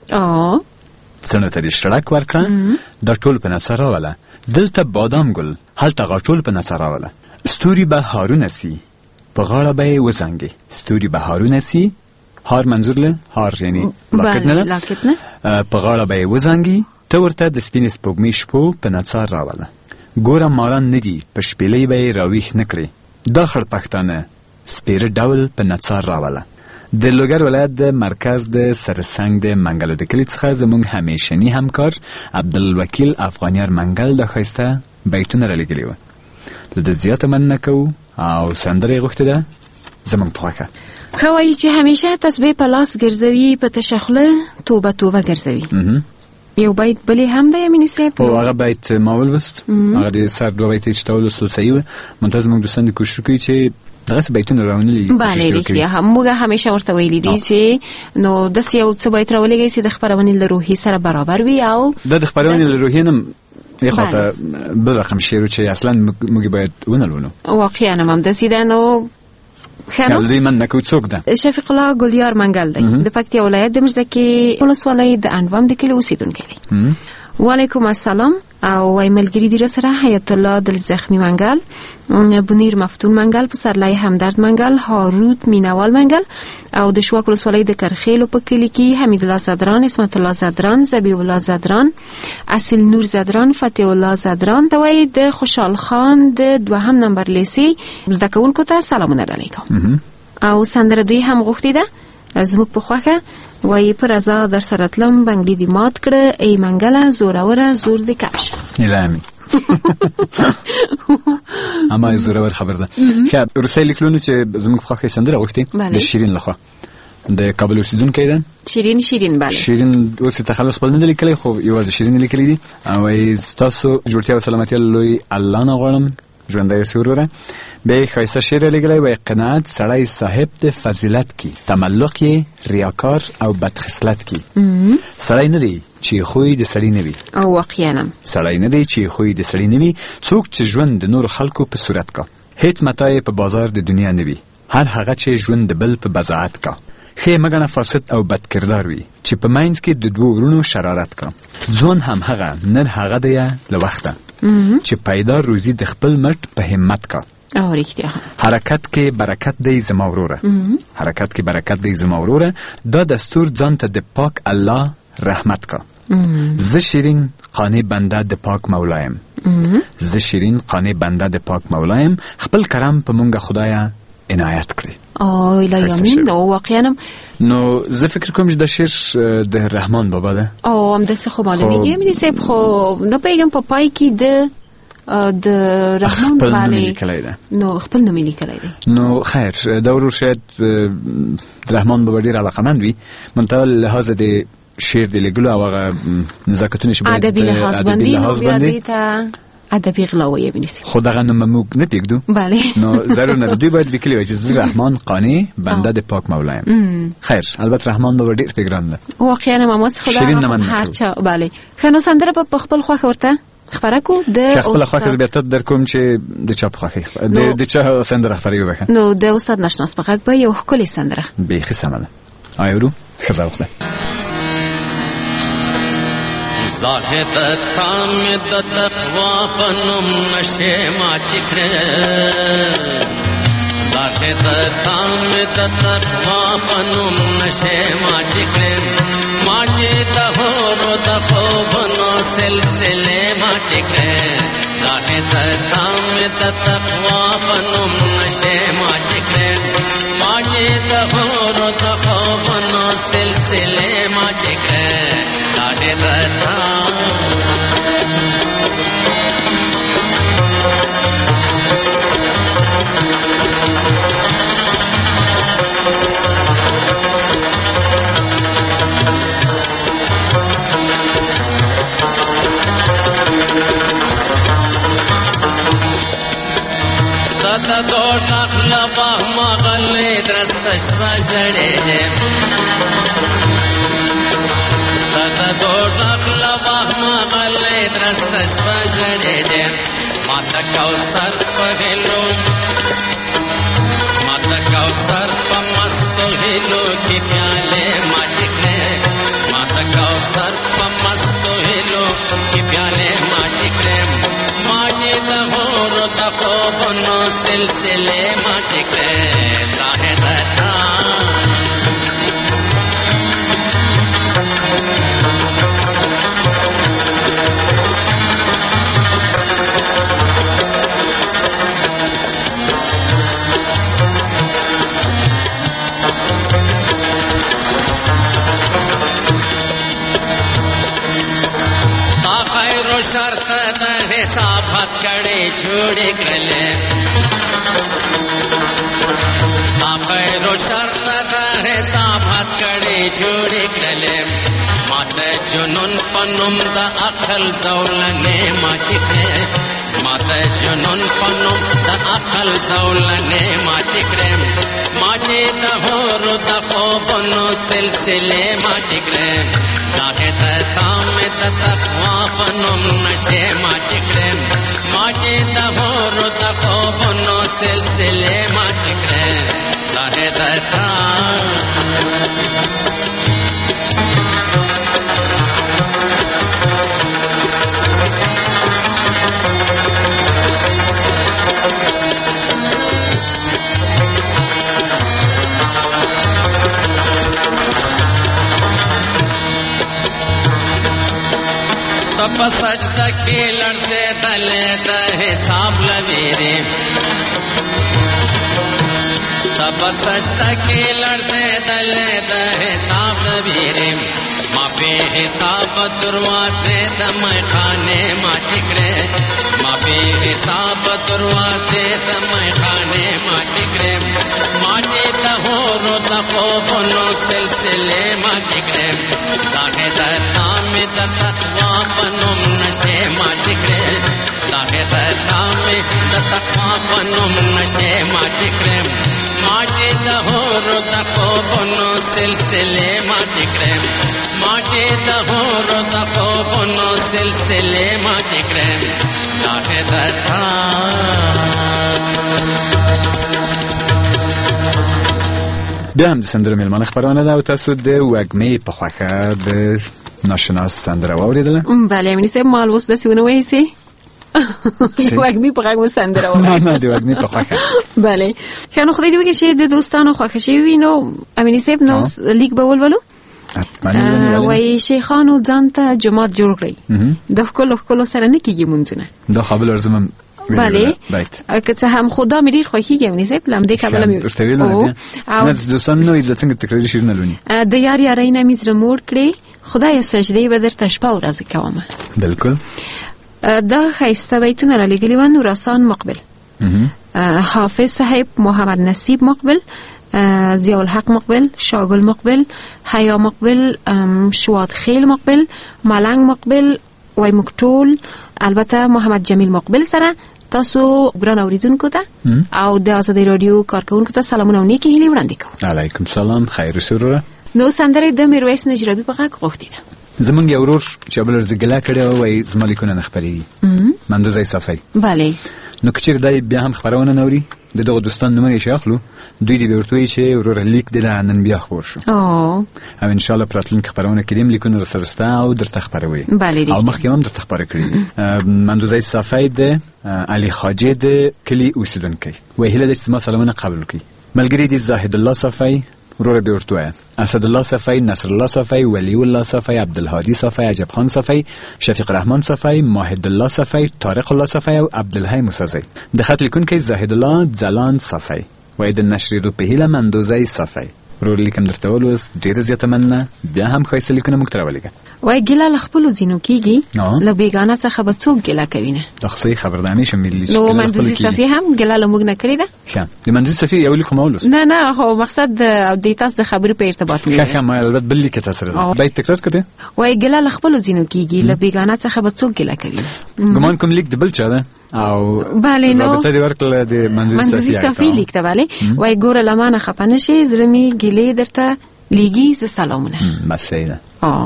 Speaker 4: څنګه ته د شړک ورکه دا ټول په نڅا راوله دلته بادام ګل هلته غټول په نڅا راوله ستوري به هارون سي په غاړه به وزنګي ستوري به هارون سي هار منظور له هار یعنی لاکت نه په غاړه به وزنګي ته ورته د سپین سپوږمۍ شپو په نڅا راوله ګوره ماران ندي په شپېلې به راويخ نکړي دا خړ پښتانه سپیره ډول په نڅا راوله د لوګر ولایت د مرکز د سرسنګ د منګل د کلی څخه زموږ همیشنی همکار عبدالوکیل افغانیار منګل د خسته بیتونه را لګلی و د زیاته مننه کو او سندره غوښته ده زموږ پخوکه
Speaker 3: خوایی چې همیشه تسبیح په لاس ګرځوي په تشخله توبه توبه ګرځوي یو بیت بلی هم ده یمینی صاحب
Speaker 4: او هغه بیت ماول وست هغه د سر دوه بیت چې تاول سلسله و منتظم موږ دوستان کوشش کوي چې دغه بیتونه راونلي
Speaker 3: بله ریښتیا هم موږ همیشه ورته ویلي دي چې نو داسې یو څه بیت راولېږئ چې د خپرونې له روحي سره برابر وي او
Speaker 4: د خپرونې له روحي نه یخته بل رقم شعر چې اصلا موږ باید ونلونو
Speaker 3: واقعا هم داسې ده نو
Speaker 4: کلدی من نکو څوک ده
Speaker 3: شفیق الله ګلیار منګل دی د پکتیا ولایت د مرزکې ولسوالۍ د انوام د کلي اوسیدونکی دی وعلیکم السلام او وای ملګری دی سره حیات الله دل زخمی منګل بنیر مفتون منګل پسرلای همدرد منګل هاروت مینوال منګل او د شواک ولسوالۍ د کرخیلو په کلی کې حمید الله زدران اسمت الله زدران زبیح الله زدران اصل نور زدران فتح الله زدران دوی د خوشحال خان د دوهم نمبر لیسي زده کوونکو ته سلامونه علیکم او سندره دوی هم غوښتي ده زموږ په خوښه وای پر ازا در سرتلم بنگلی دی مات کړه ای منګله زوروره زور دی کاش
Speaker 4: الهامي اما زوروره خبر ده خب رسایل کلونو چې زموږ په خوښه سندره غوښتي د شیرین لخوا د کابل اوسیدونکی ده.
Speaker 3: شیرین بله.
Speaker 4: شیرین اوس تخلص خپل نه لیکلی خو یوازې شیرین لیکلی دي او تاسو جوړتیا او سلامتی لوی الله نه غواړم ژوندی سروره. به خایسته شعر لیکلی و قناعت سړی صاحب د فضیلت کی تملق یې ریاکار او بدخصلت کی. سړی نه دی چې خوی د سړی نه وي
Speaker 3: او واقعا
Speaker 4: سړی نه دی چې خوی د سړی نه وي. څوک چې ژوند د نور خلکو په صورت کا هیڅ متای په بازار د دنیا نه وي. هر هغه چې ژوند د بل په بضاعت کا خې مګنه فاسد او بدکردار وي چې په ماینز کې د دوه ورونو شرارت کا. ځون هم هغه نر هغه دی له وخته چې پیدا روزي د خپل مټ په همت کا. حرکت کې برکت دی زما وروره. حرکت کې برکت دی زما وروره. دا دستور ځان ته د پاک الله رحمت کا. ز شیرین قانع بنده د پاک مولایم. ز شیرین قانع بنده د پاک مولایم. خپل کرم په مونږه خدایا عنایت کړی.
Speaker 3: الهی امین. او واقعا
Speaker 4: نو زه فکر کوم چې د شعر د رحمان بابا ده.
Speaker 3: او هم دسه خو معلومیږي مې صاحب خو نو پیغام په پای کې د رحمان باندې نو خپل نوم لیکلی دی.
Speaker 4: نو خیر دا ورور شاید رحمان بابا ډیر علاقمند وي منتها لحاظ د شعر د لیکلو او هغه نزاکتونه چې باید
Speaker 3: ادبي لحاظ باندې ادبي غلاوی بنیسي
Speaker 4: خو دغه نوم موږ نه پېږدو.
Speaker 3: بله
Speaker 4: نو ضرور نه دوی باید لیکلی وي چې زه رحمان قانع بنده د پاک مولایم. خیر البته رحمان بابا ډیر فکران ده
Speaker 3: واقعا ماماس خدا هر چا. بله خنو سندره په خپل خوښه ورته خبره کو د
Speaker 4: خپل خوښه زبیرته در کوم چې د چا په خوښه د چا سندره خبري وکړه.
Speaker 3: نو د استاد نشناس په غږ به یو ښکلې سندره
Speaker 4: بیخي سمه ده. آیورو خزا وخته
Speaker 5: زاهد تام د تقوا پنوم نشه مات کړه. زاهد تام د تقوا پنوم نشه مات کړه. ماجه د هورو د خوبونو سلسله مات کړه. زاهد تام د تقوا پنوم نشه مات کړه. ماجه د هورو د خوبونو سلسله مات کړه. تا دوزخ لبا مغلی درستش بجڑے. تا دوزخ لبا مغلی درستش بجڑے. ماتا کوثر پغلو ماتا کوثر پمستو ہلو کی پیالے ماٹکنے. ماتا کوثر پمستو ہلو کی پیالے ماٹکنے. ماجی دہورو دخوبنو سلسلے ماٹکنے. زاہد شرط د حساب کړي جوړې کړلې. خیر شرط د حساب کړي جوړې کړلې. ماته جنون پنوم د عقل زولنې ماتې کړې. ماته جنون پنوم د عقل زولنې ماتې کړې. ماته د هورو د خوبونو سلسلې ماتې کړې. زاهد تام د تقوا پنوم نشه ماتې کړې. ماته د هورو د خوبونو سلسلې ماتې کړې. زاهد تام تب سجدہ کی لڑتے دلے دا حساب لویرے. تب سجدہ کی لڑتے دلے دا حساب لویرے. ما پہ حساب دروازے دمائے خانے ما ٹکڑے. ما پہ حساب دروازے دمائے خانے ما ٹکڑے. ماٹے دهورو دخوبونو سلسله ما تکرم زاهد نام د تقوا پنوم نشه ما تکرم زاهد نام د تقوا پنوم نشه ما تکرم ماجه دهورو دخوبونو سلسله ما تکرم ماجه دهورو دخوبونو سلسله ما تکرم زاهد
Speaker 4: بیا هم د سندرو میلمانه خبرونه ده او تاسو د وږمې په خوښه د ناشناس سندره واورېدله؟
Speaker 3: بله امیني صاحب ما اوس داسې ونه وایي سي د وږمې په غږ مو سندره واورېده.
Speaker 4: نه د وږمې په خوښه.
Speaker 3: بله ښه نو خدای دې وکړي چې د دوستانو خوښه شوي وي. نو امیني صاحب نو لیک به ولولو. وایي شیخانو ځان ته جومات جوړ کړئ د ښکلو ښکلو سره نه کېږي مونځونه.
Speaker 4: دا خبره زما
Speaker 3: بله که څه هم خدا مې ډېر خوښېږي امیني صاحب له همدې کبله مې
Speaker 4: ورته ویل نه دوستان نه وایي زه څنګه تکراري شعرونه لولي.
Speaker 3: د یار یارۍ نه مې زړه موړ کړې خدایه سجدې به درته شپه ورځې کومه.
Speaker 4: بلکل
Speaker 3: دا ښایسته بیتونه رالیږلي وه نورحسن مقبل، حافظ صاحب، محمد نصیب مقبل، ضیاء الحق مقبل، شاگل مقبل، حیا مقبل، شواد خیل مقبل، ملنگ مقبل، وای مکتول، البته محمد جمیل مقبل سره تاسو ګران اوریدونکو ته او د آزادۍ رادیو کارکونکو ته سلامونه او نیکی هیلې وړاندې کوم.
Speaker 4: علیکم سلام، خیر سروره.
Speaker 3: نو سندره د میرویس نجرابي په غږ غوښتې ده.
Speaker 4: زمونږ یو ورور چې بل ګله کړې وای زما لیکونه نه خپرېږي مندوزی صافی.
Speaker 3: بله
Speaker 4: نو که چېرې دی بیا هم خپرونه نه اوري د دغه دوستان نومونه یې اخلو دوی دې به ورته وایي چې وروره لیک دې نن بیا خپور شو او انشاءالله په راتلونکي خپرونه کې دې هم لیکونه راسره شته او درته خپروي او مخکې هم درته خپاره کړي. مندوزی صافی د علي خاجې د کلي اوسېدونکی وایي هیله ده چې زما سلامونه قبول کړي. ملګري دي زاهد الله صافی، وروره به ورته وایه اسد الله صافی، نصر الله صافی، ولی الله صافی، عبدالهادي صافی، عجب خان صافی، شفیق رحمان صافی، ماهد الله صافی، طارق الله صافی او عبدالحی موسیزی. د خط لیکونکی زاهد الله ځلان صافی وایي د نشریدو په هیله مندوزی صافی. ورور لیکم درته ولوس ډېره زیاته مننه. بیا هم ښایسته لیکونه موږ ته راولېږه. وایي
Speaker 3: ګیله له خپلو ځینو کېږي له بېګانه څخه به څوک ګیله کوي نه.
Speaker 4: دا خو صحیح خبر ده همیشه ملي
Speaker 3: نو مندوزي صافي هم ګیله له موږ نه کړې ده.
Speaker 4: ښه د مندوزي صافي یو لیک ما ولوست.
Speaker 3: نه خو مقصد د تاسو د خبرې په ارتباط مې
Speaker 4: ښه ما البته بل لیک ته سره ده باید تکرار کړه.
Speaker 3: وایي ګیله له خپلو ځینو کېږي له بېګانه څخه به څوک ګیله کوي.
Speaker 4: ګمان کوم لیک د بل چا ده او
Speaker 3: بله نو
Speaker 4: رابطه دې ورکړله د
Speaker 3: مندوزي صافي لیک ته. بله وایي ګوره له ما نه خفه نه شې زړه مې ګیلې درته لیږي زه سلامونه.
Speaker 4: بس صحیح ده.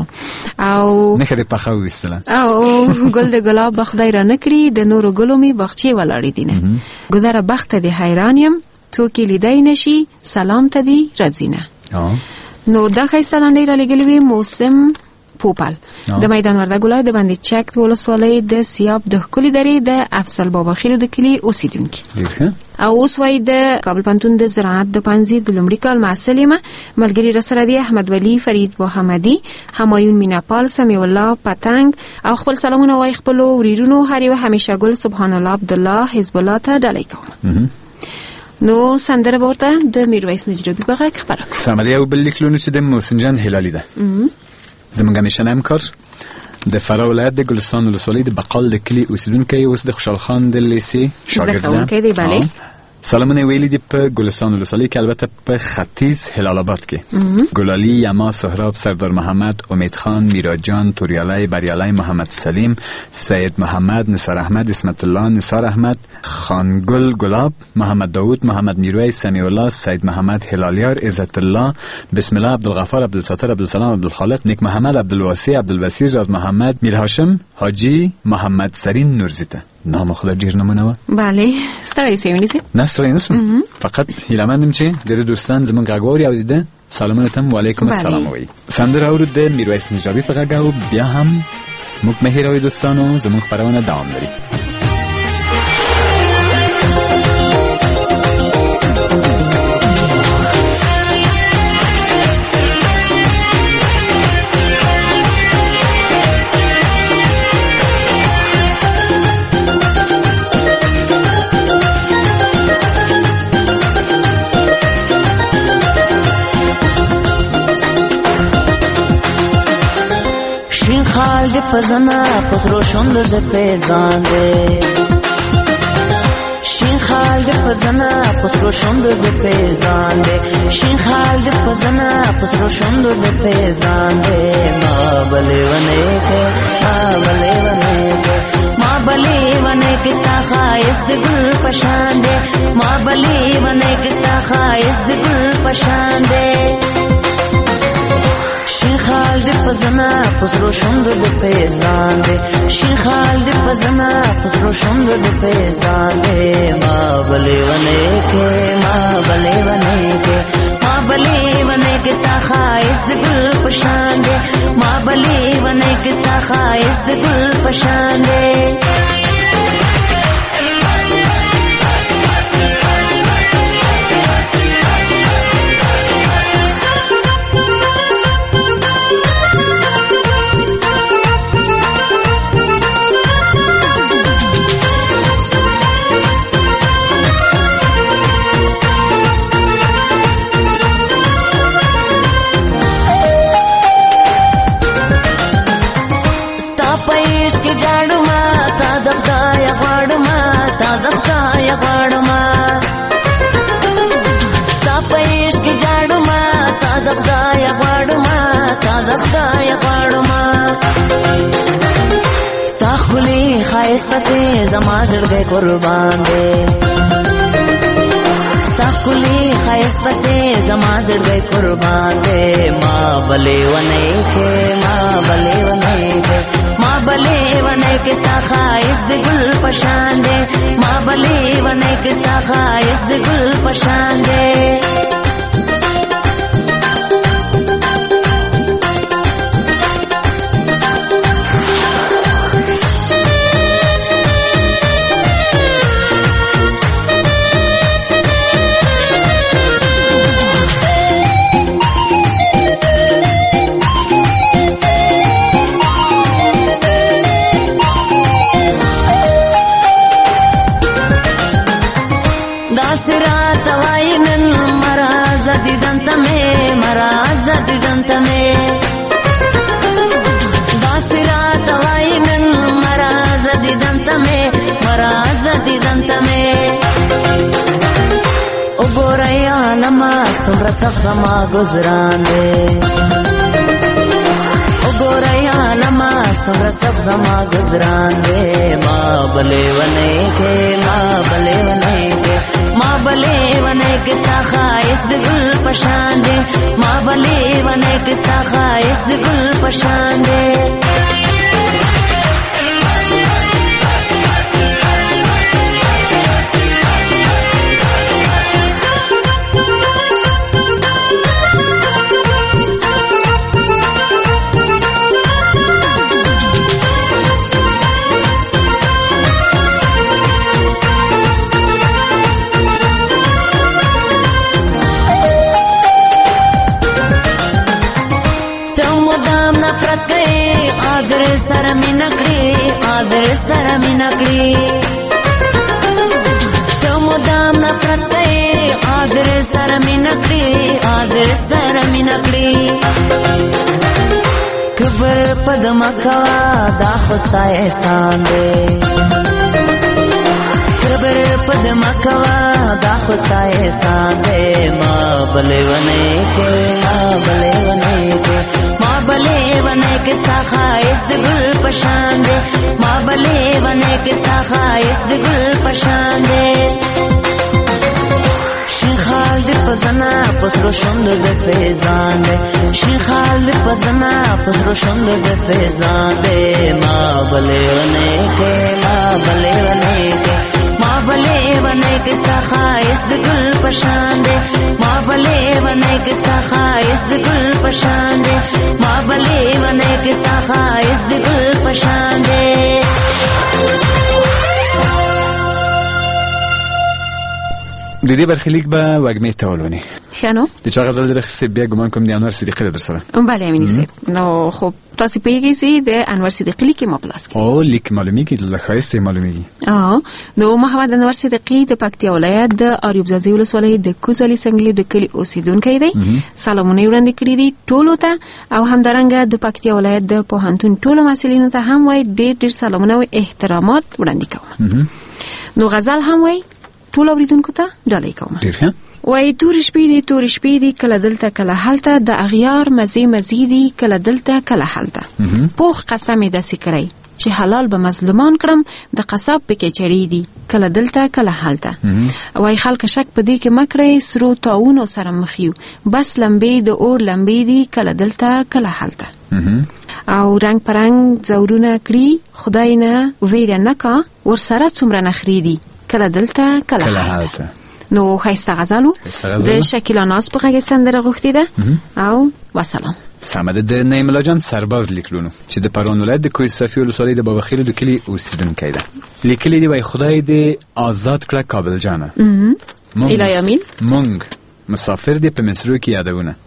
Speaker 3: او
Speaker 4: نښه دې پخه وویستله
Speaker 3: او ګل د ګلاب به خدای را نه کړي د نورو ګلو مې باغچې ولاړې دي نه ګذره بخته دې حیران یم څوک یې لیدی نشي سلام ته دې راځي نه. نو دا ښایسته لنډۍ رالیږلې وې موسم پوپل د میدان وردګ ولایت د بندي چک ولسوالۍ د سیاب د ښکلي درې د افضل بابا خیلو د کلي اوسېدونکي. او اوس وایي د کابل پوهنتون د زراعت د پوهنځي د لومړي کال محصل یم. ملګري راسره دي احمد ولی، فرید محمدي، همایون میناپال، سمیع الله پتنګ او خپل سلامونه وایي خپلو وریرونو هر یو همیشه ګل سبحان الله عبدالله حزب الله ته ډالۍ کوم. نو سندره به ورته د میرویس نجرابي په غږ خپره کړو.
Speaker 4: سمه یو بل لیک لونو چې د محسن جان هلالي ده زمونږ همیشنی همکار د فراه ولایت د ګلستان ولسوالۍ د بقال د کلي اوسېدونکی اوس د خوشحال خان د لیسې شاګرد ده. سلامونه ویلي دي په ګلستان ولسوالۍ کې البته په ختیځ هلال آباد کې ګلالي، یما، سهراب، سردار محمد، امید خان، میراد جان، توریالی، بریالی، محمد سلیم، سید محمد، نثار احمد، اسمت الله، نثار احمد، خانگل گلاب، محمد داود، محمد میرویس، سمیع الله، سید محمد هلالیار، عزت الله، بسم الله، عبدالغفار، عبدالستر، عبدالسلام، عبدالخالق، نیک محمد، عبدالواسع، عبدالبصیر، راز محمد، میر هاشم، حاجی محمد سرین نورزیته. نام خدا ډیر نمونه و.
Speaker 3: بله ستړی شوی نیسې؟
Speaker 4: نه ستړی نسم فقط هیلهمندم چې ډېر دوستان زموږ غږ واوري او د سلامونه ته وعلیکم السلام وایي. سندره اورو د میرویس نجرابي په غږ او بیا هم موږ مه هېروئ دوستانو زموږ خپرونه دوام لري.
Speaker 6: خال د پزنا پخرو شوند د پیزان دے شین خال خال د پزنا پسرو شوند د پیزان دے شین خال د پزنا پسرو شوند د پیزان دے ما بلے ونے کے ما بلے ونے کے ما بلے ونے کستا خایس د گل پشان دے ما بلے ونے کستا خایس د گل پشان دے شین خال د پزنا پسرو شوند د پیزان دے شین خال د پزنا پسرو شوند د پیزان دے ما بلے ونے کے ما بلے ونے کے ما بلے ونے کستا خایس د گل پشان دے ما بلے ونے کستا خایس د گل پشان دے پسے زما زړګي قربان دے ستا کلی خیس پسے زما زړګي قربان دے ما بلے ونے کے ما بلے ونے کے ما بلے ونے کے ستا خیس د گل پشان دے ما بلے ونے کے ستا خیس د گل پشان دے سمرا سخت زما گزران دے او گوریا لما سمرا سخت زما گزران دے ما بلے ونے کے ما بلے ونے کے ما بلے ونے کے ستا خایس د گل پشان دے ما بلے ونے کے ستا خایس د گل پشان دے سر می نکڑی آدر سر می نکڑی تم دام نفرت کئی آدر سر می نکڑی آدر سر می نکڑی کبر پدم کوا دا خستا احسان دے کبر پدم کوا دا خستا احسان دے ما بلے ونے کے ما بلے ونے کے ما بلے ونے کے ستا خایس د گل پشان دے ما بلے ونے کے ستا خایس د گل پشان دے شین خال د پزنا پسرو شوند د پیزان دے شین خال د پزنا پسرو شوند د پیزان دے ما بلے ونے کے ما بلے ونے کے ما بلے ونے کے ستا خایس د گل پشان دے ما بلے ونے کے ستا خایس د گل پشان دے ما بلے ونے کے ستا خایس د گل پشان دے
Speaker 4: د دې برخلیک به وګمې تولونی
Speaker 3: خنو
Speaker 4: د چا غزل درخصه بیا ګمان کوم د انور صدیقی در سره
Speaker 3: بله امینی سیب نو خب تاسو پیږئ چې د انور صدیقی لیک ما پلاس کې
Speaker 4: او لیک معلومیږي د خایسته معلومیږي
Speaker 3: نو محمد انور صدیقی د پکتیا ولایت د اریوب ځاځي ولسوالۍ د کوزالي څنګلې د کلی اوسیدونکی دی سلامونه وړاندې کړی دي ټولو ته او همدارنګه د پکتیا ولایت د پوهنتون ټولو مسؤلینو ته هم وای ډېر ډېر سلامونه او احترامات وړاندې کوم نو غزل هم وای ټول اوریدونکو ته ډالۍ کوم.
Speaker 4: ډیر ښه.
Speaker 3: وای تور شپې دي کله دلته کله هلته، د اغیار مزي دي کله دلته کله هلته. پوخ قسم یې داسې کړی چې حلال به مظلومان کړم، د قصاب پکې چړې دي کله دلته کله هلته. وای خلک شک په دې کې مکړی، سرو تاونو سره مخ یو، بس لمبې د اور لمبې دي کله دلته کله هلته. او رنگ پرنګ زورونه کړی خدای نه ویره نکا، ور سره څومره نخری دي کله دلته کله هلته. نو خیسته غزلو د شکیلا ناز په غږ سندره غوښتې ده او وسلام.
Speaker 4: سمه ده. د نعیم الله جان سرباز لیکلونو چې د پروان ولایت د کوه صفی ولسوالۍ د باباخیلو د کلي اوسیدونکی ده. لیکلي دی وای خدای دې آزاد کړه کابل جانه،
Speaker 3: الهی امین.
Speaker 4: مونږ مسافر دی په مصرو کې یادونه.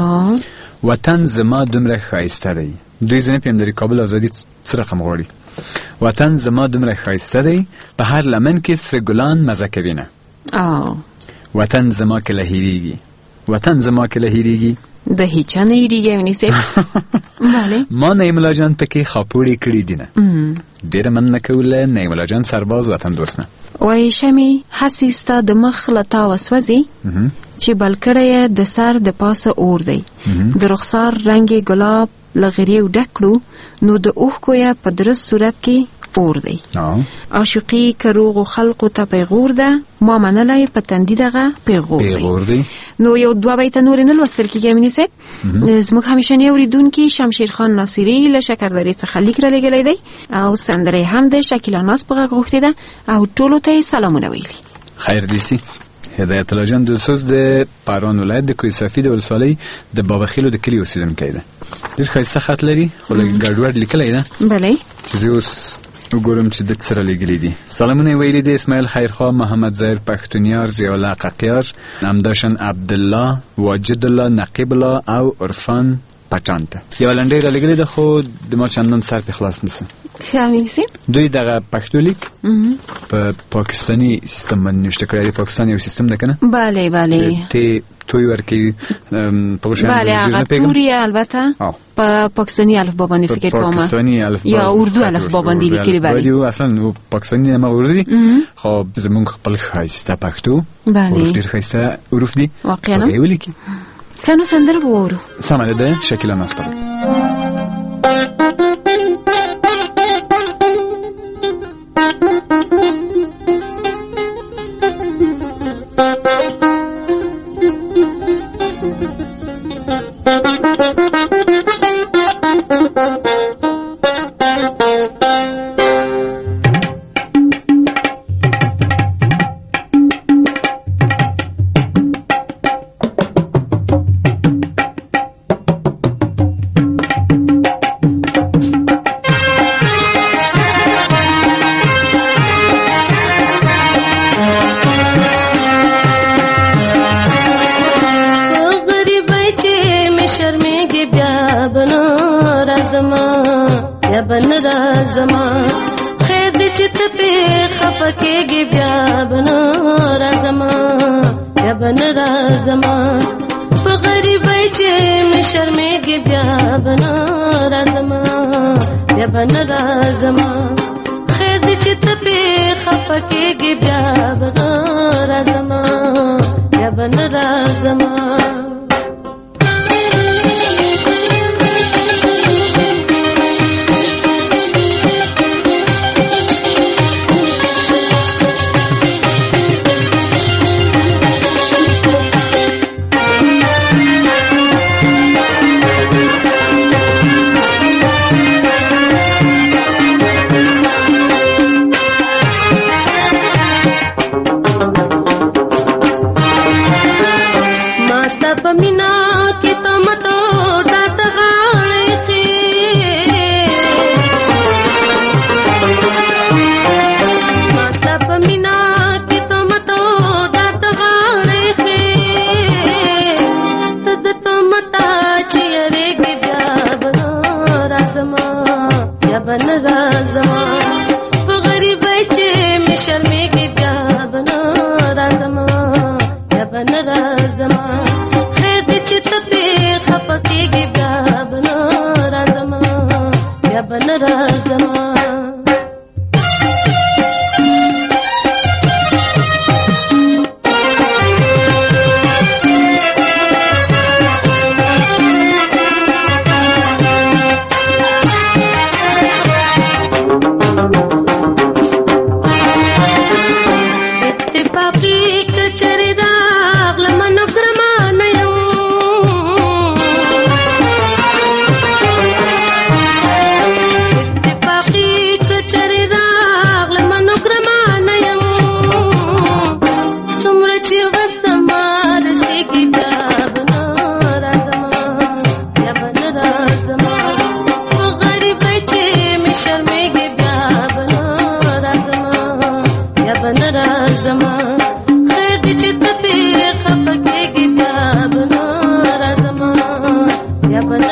Speaker 4: وطن زما دومره ښایسته دی. دوی ځنې پیم لري کابل ازادي څه رقم غواړي. وطن زما دومره ښایسته دی، په هر لمن کې سره ګلان مزه کوي نه. وطن زما کله هیریږي، وطن زما کله هیریږي،
Speaker 3: د هیچا نه هیریږي ونیسه. بله
Speaker 4: ما نعیم الله جان پکې خاپوړې کړې دي نه. ډېره مننه کوله نعیم الله جان سرباز وطن دوست نه.
Speaker 3: وای شمې هسې ستا د مخ له تا وسوځي چې بل کړی د سر د پاسه اور دی، د رخسار رنګ ګلاب له غریو ډک کړو، نو د اوښکو یې په درست صورت کې اور دی. عاشقي کروغو خلقو ته پیغور ده، ما منلی په تندي دغه پیغور دی. نو یو دوه بیت نور نه لوستل کېږي امینه صاحب. زموږ همیشنی اوریدونکي شمشیر خان ناصری له شکردرې څخه لیک را لېږلی دی او سندره هم د شکیلا ناز په غږ غوښتې ده او ټولو ته یې سلامونه ویلي.
Speaker 4: خیر دې سي. هدایت الله جان د سوز د پروان ولایت د کوه صفی د ولسوالۍ د باباخیلو د کلي اوسیدونکی ده. ډېر ښایسته خط لري خو لږ ګډوډ لیکلی ده.
Speaker 3: بله
Speaker 4: چې زه اوس وګورم چې د سره لګلې دي. سلامونه ویلي دي اسماعیل خیرخوا، محمد ظاهر پښتونیار، ضیاءالله ققیار، همداشان عبدالله، واجد الله، نقیب الله او عرفان پټان ته. یو لنډۍ را لګلې ده خو د ما چندان سر په خلاص نسه. دوی دغه پښتو لیک په پاکستانی سیستم باندې نشته کړی. پاکستان یو سیستم ده کنه.
Speaker 3: بله
Speaker 4: ته توی ورکی پوشن.
Speaker 3: بله هغه توری البته په پاکستانی الفبا باندې فکر کوم یا اردو الفبا باندې لیکلي. بله
Speaker 4: اصلا پاکستانی نه اردو خو زمونږ خپل ښایسته پښتو حروف ډېر ښایسته حروف دي
Speaker 3: واقعا
Speaker 4: ولیکي.
Speaker 3: کنو سندره وورو
Speaker 4: سمه ده شکیلا ناز په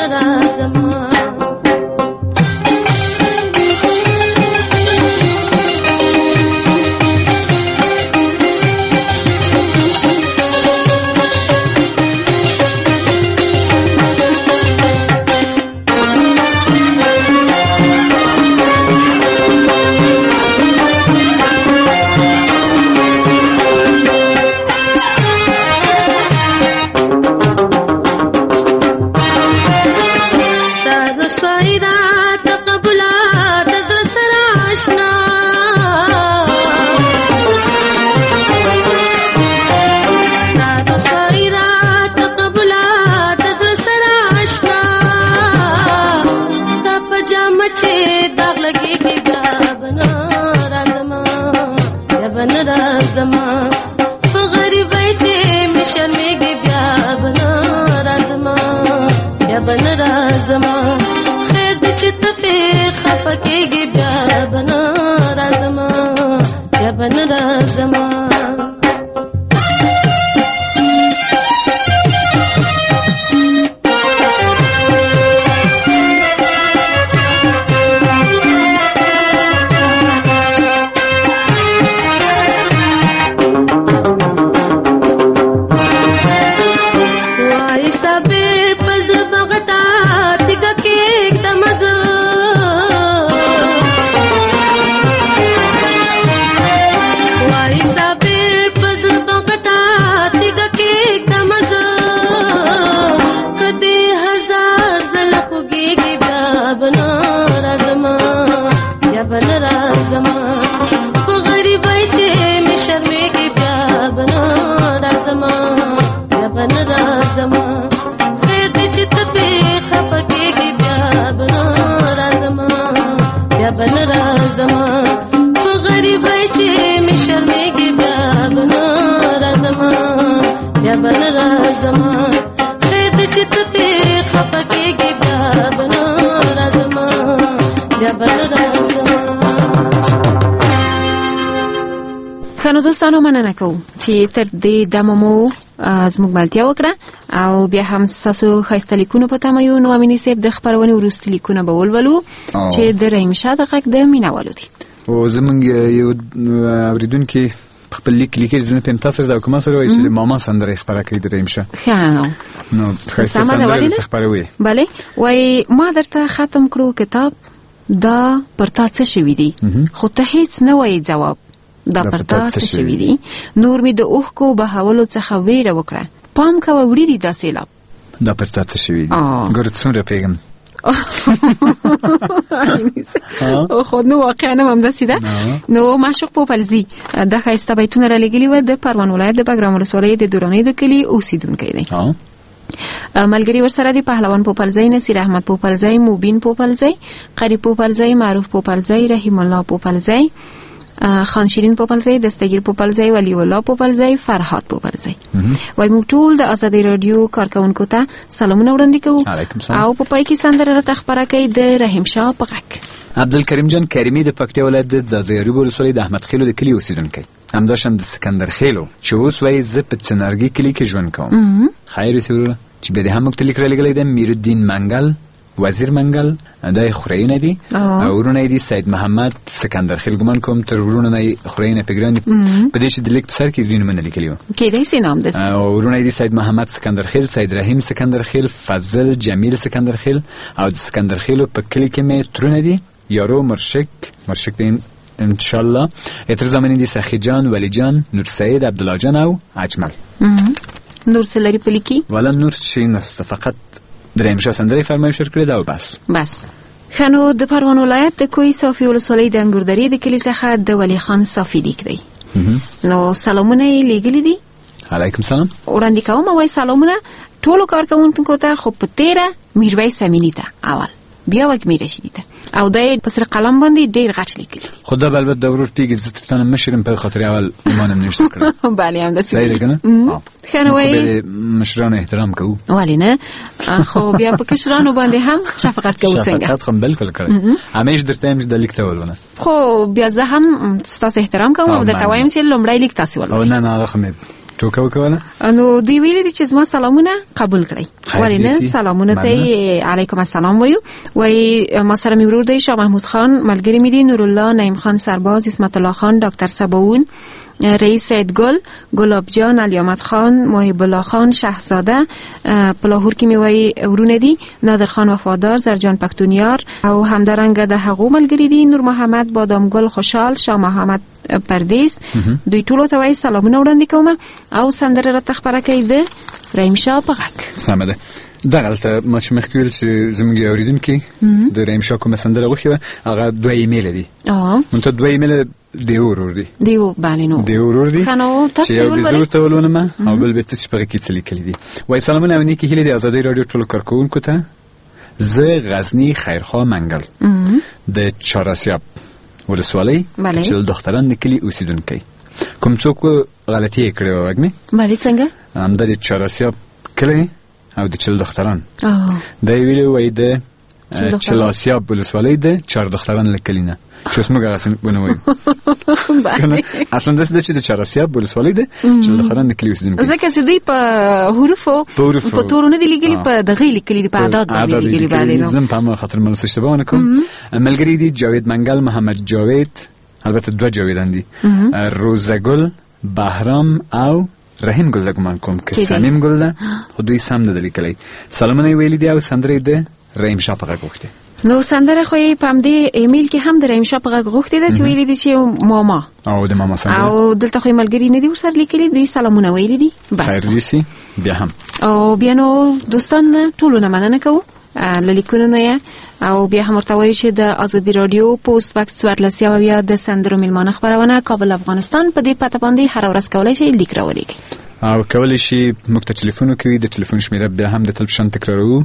Speaker 7: رازما خنو دوستانو مننه کوم چې تر دې دمه مو زموږ ملتیا وکړه او بیا هم ستاسو ښایسته لیکونه په تمه یو. نو امیني صاحب د خپرونې وروستي لیکونه به ولولو چې د رحیم شاه د غږ د مینوالو دي.
Speaker 4: او زمونږ یو اوریدونکي خپل لیکي ځنه په تاسو د کومه سره وایي چې د ماما سندره خبره کوي د رحیم شاه. نو ښایسته سندره خبروي.
Speaker 7: بله وای ما درته ختم کړو کتاب دا پر تاسو شوی دی خو ته هیڅ نه وایي جواب دا پر تاسو شوی دی. نور می د اوښکو بهولو څخه ویره وکړه پام کوه وړي دي دا سیلاب
Speaker 4: دا پر تاسو شوی دی. ګور څومره پیغام
Speaker 7: او خو نو واقعا هم داسې ده. نو معشوق پوپلزی د ښایسته بیتونه را لګلي و د پروان ولایت د بګرام ولسوالۍ د دورانۍ د کلي اوسیدونکی دی. ملګری ورسره دی پهلوان پوپلزی، نصیر احمد پوپلزی، موبین پوپلزی، قریب پوپلزی، معروف پوپلزی، رحیم الله پوپلزی، خان شیرین پوپلزی، دستگیر پوپلزی، ولی الله پوپلزی، فرهاد پوپلزی. وای موږ ټول د آزادۍ رادیو کارکونکو ته سلامونه وړاندې کوو او په پای کې سندره راته خپره کوي د رحیم شاه په غږ.
Speaker 4: عبدالکریم جان کریمي د پکتیا ولایت د ځاځي ولسوالۍ د احمد خیلو د کلي اوسیدونکی، همداشان د سکندر خیلو چې اوس وایي زه په څنارګي کلي کې ژوند کوم. خیر اوسې وروره چې به دې هم موږ ته لیک رالیږلی دی میرالدین منګل، وزیر منګل دا خورایونه دي او ورونه دي سید محمد سکندر خیل ګمان کوم تر ورونه نه خورایونه پیګران دي په دې چې د لیک په سر کې دوی نومونه لیکلي وو
Speaker 7: کېدای سي نام ده
Speaker 4: او ورونه دي سید محمد سکندر خیل، سید رحیم سکندر خیل، فضل جمیل سکندر خیل او د سکندر خیلو په کلی کې مې ترونه دي یارو مرشک دین ان شاء الله اتر زمانی دي سخی جان، ولی جان، نور سید، عبدالله جان او اجمل.
Speaker 7: نور سلری پلیکی
Speaker 4: ولا نور شي نست فقط دریم شاه سندري فرمایش کړی دا
Speaker 7: بس. خنو د پروان ولایت د کوی صافی ولسوالۍ د انګوردری د کلی څخه د ولی خان صافی لیک دی. نو سلامونه لیږلي دي.
Speaker 4: علیکم سلام.
Speaker 7: وړاندې کوم وای سلامونه ټولو کارکونکو ته خو په تیره میرویس امینی ته اول بیا وګ رشیدی ته او دای په سر قلم باندې ډیر غټ لیکلی.
Speaker 4: خدا بل بد دورور پیګ عزت ته مشرم په خاطر اول ایمانم نشته کړ.
Speaker 7: بله هم داسې
Speaker 4: صحیح ده کنه.
Speaker 7: خنو وای
Speaker 4: مشران احترام کوو
Speaker 7: ولی نه خو بیا په کشرانو باندې هم شفقت کوو څنګه
Speaker 4: شفقت هم بالکل کړی همیش درته هم د لیک ته ولونه
Speaker 7: خو بیا زه هم تاسو احترام کوم او درته وایم چې لومړی لیک تاسو ولونه
Speaker 4: او نه خو مې ټوکه وکوله.
Speaker 7: نو دوی ویلي دي چې زما سلامونه قبول کړئ. ولې نه سلامونه ته علیکم السلام وایو. وای ما سره می ورور دی شاه محمود خان، ملګری می دي نورالله، نعیم خان سرباز، اسمت الله خان، ډاکټر سباون، رئیس سید گلاب جان، علی احمد خان، محب الله خان، شهزاده په لاهور کې می وای ورونه دي، نادر خان وفادار، زرجان پښتونیار او همدارنګه د هغو ملګری دي نور محمد، بادام ګل خوشحال، شاه محمد پردیس. دوی ټولو ته وای سلامونه وړاندې کوم او سندره را تخبره کوي د رحیم شاه په غږ.
Speaker 4: سمه ده. دغلته ما چې مخکې ویل چې زموږ اوریدونکي د رحیم شاه کومه سندره غوښتې وه، هغه دوه ایمیل دي. مونته دوه ایمیل دی ورور دی. دیو
Speaker 7: باندې نو.
Speaker 4: دی ورور دی. چې یو د زړه ته ولونه او بل به ته چې په کې څه لیکلي دي. وای سلامونه او نیکی هیله د آزادۍ رادیو ټولو کارکوونکو ته. زه غزنی خیرخوا منګل د چهارسیاب ولسوالۍ چې دختران نکلي اوسیدونکي. کوم څوک غلطي کړې و وګني؟
Speaker 7: باندې څنګه؟
Speaker 4: د چهارسیاب کلی او د چل دختران. دا ویلو وای د چلاسیاب ولسوالۍ د چهار دختران لیکلینه. چې اسمه غاسن بنوي. اصلا د چې د چهارسیاب ولسوالۍ د چل دختران لیکلي اوسیدونکي.
Speaker 7: ځکه چې دوی په حروفو په تورونه دي لیکلي، په دغه لیکلي دي، په عدد باندې لیکلي باندې.
Speaker 4: زم په ما خاطر منسوب اشتباه نکوم. ملګری دي جاوید منګل، محمد جاوید، البته دوه جاویدان دي، روزګل، بهرام او رحیم ګل ګمان کوم که سمیم ګل ده خو دوی سم نه لیکلي. سلامونه ویلي دي او سندرې د رحیم شاه په غږ غوښتې.
Speaker 7: نو سندره خو یې په همدې ایمیل کې هم د رحیم شاه په غږ غوښتې ده چې ویلي دي چې ماما
Speaker 4: او د ماما سندره
Speaker 7: او دلته خو ملګری نه دي ورسره لیکلي، دوی سلامونه ویلي دي.
Speaker 4: خیر دې بیا هم
Speaker 7: او بیا نو دوستان ټولو نه مننه کوو لیکونه نه او بیا هم ورته وایو چې د آزادي رادیو پوسټ باکس 14 او یا د سندرو میلمانه خبرونه کابل افغانستان په دې پته باندې هر ورځ کولای شي لیک راولېږي
Speaker 4: او کولای شي موږ ته ټلیفون وکړي. د ټلیفون شمیره بیا هم د تلفزیون تکرارو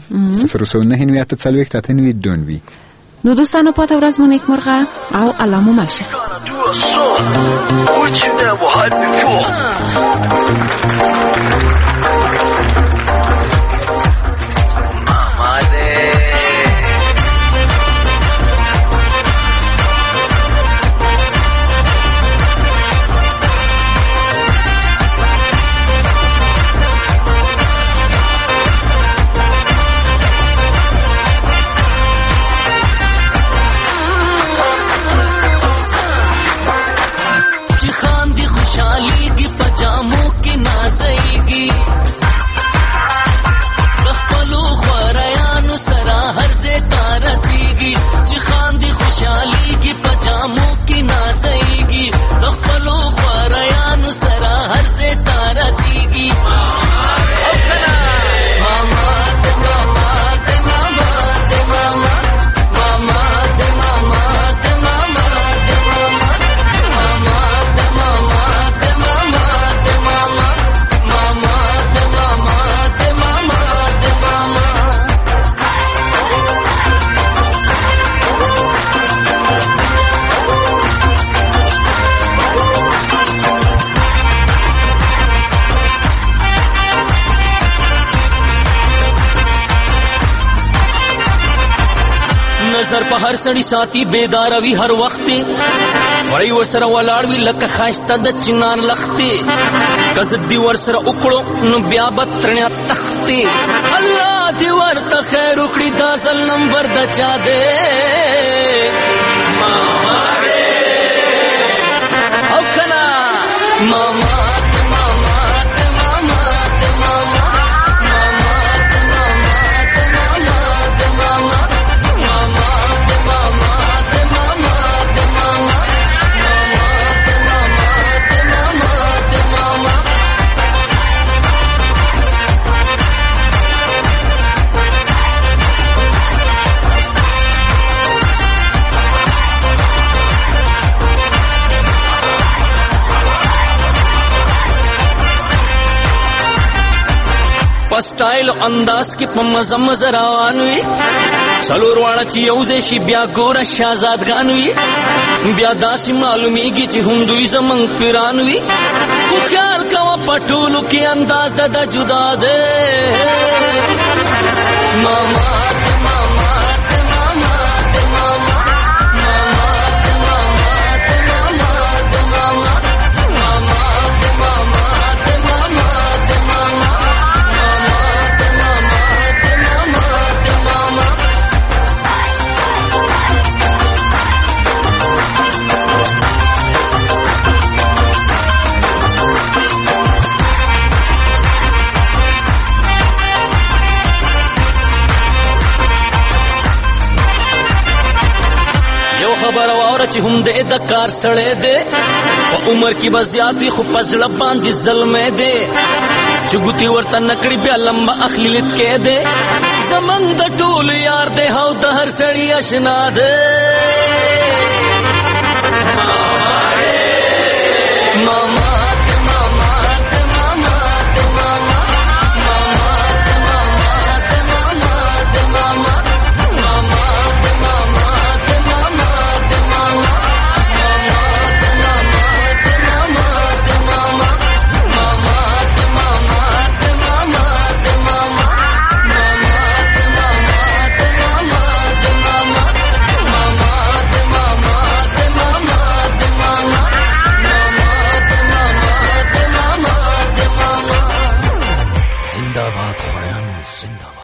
Speaker 4: 009
Speaker 7: نو دوستانو پاته ورځ مو نیکمرغه او الله مو مل شه.
Speaker 8: نظر په هر سړی ساتي بیدار وي هر وخت وړي وسره ولاړ وي لکه خاسته د چنار لختي کزد دی ور سره وکړو نو بیا بترنیا تختي الله دی ورته خیر وکړي دا ځل نمبر د چا دے ماما دے او کنا ماما سټایل انداز کې په مزه مزه روان وي څلور واړه چې یو ځای شي بیا ګوره شهزادګان وي بیا داسې معلومیږي چې هم دوی زمونږ پیران وي خو خیال کوه په ټولو کې انداز د جدا دی ماما خبر واوره چې هم دې د کار سړی دی په عمر کې به زیات وي خو په زړه باندې ظلمی دی چې ګوتې ورته نکړي بیا لمبه اخلي لید کې دی زمونږ د ټولو یار دی او د هر سړي اشنا دی ماما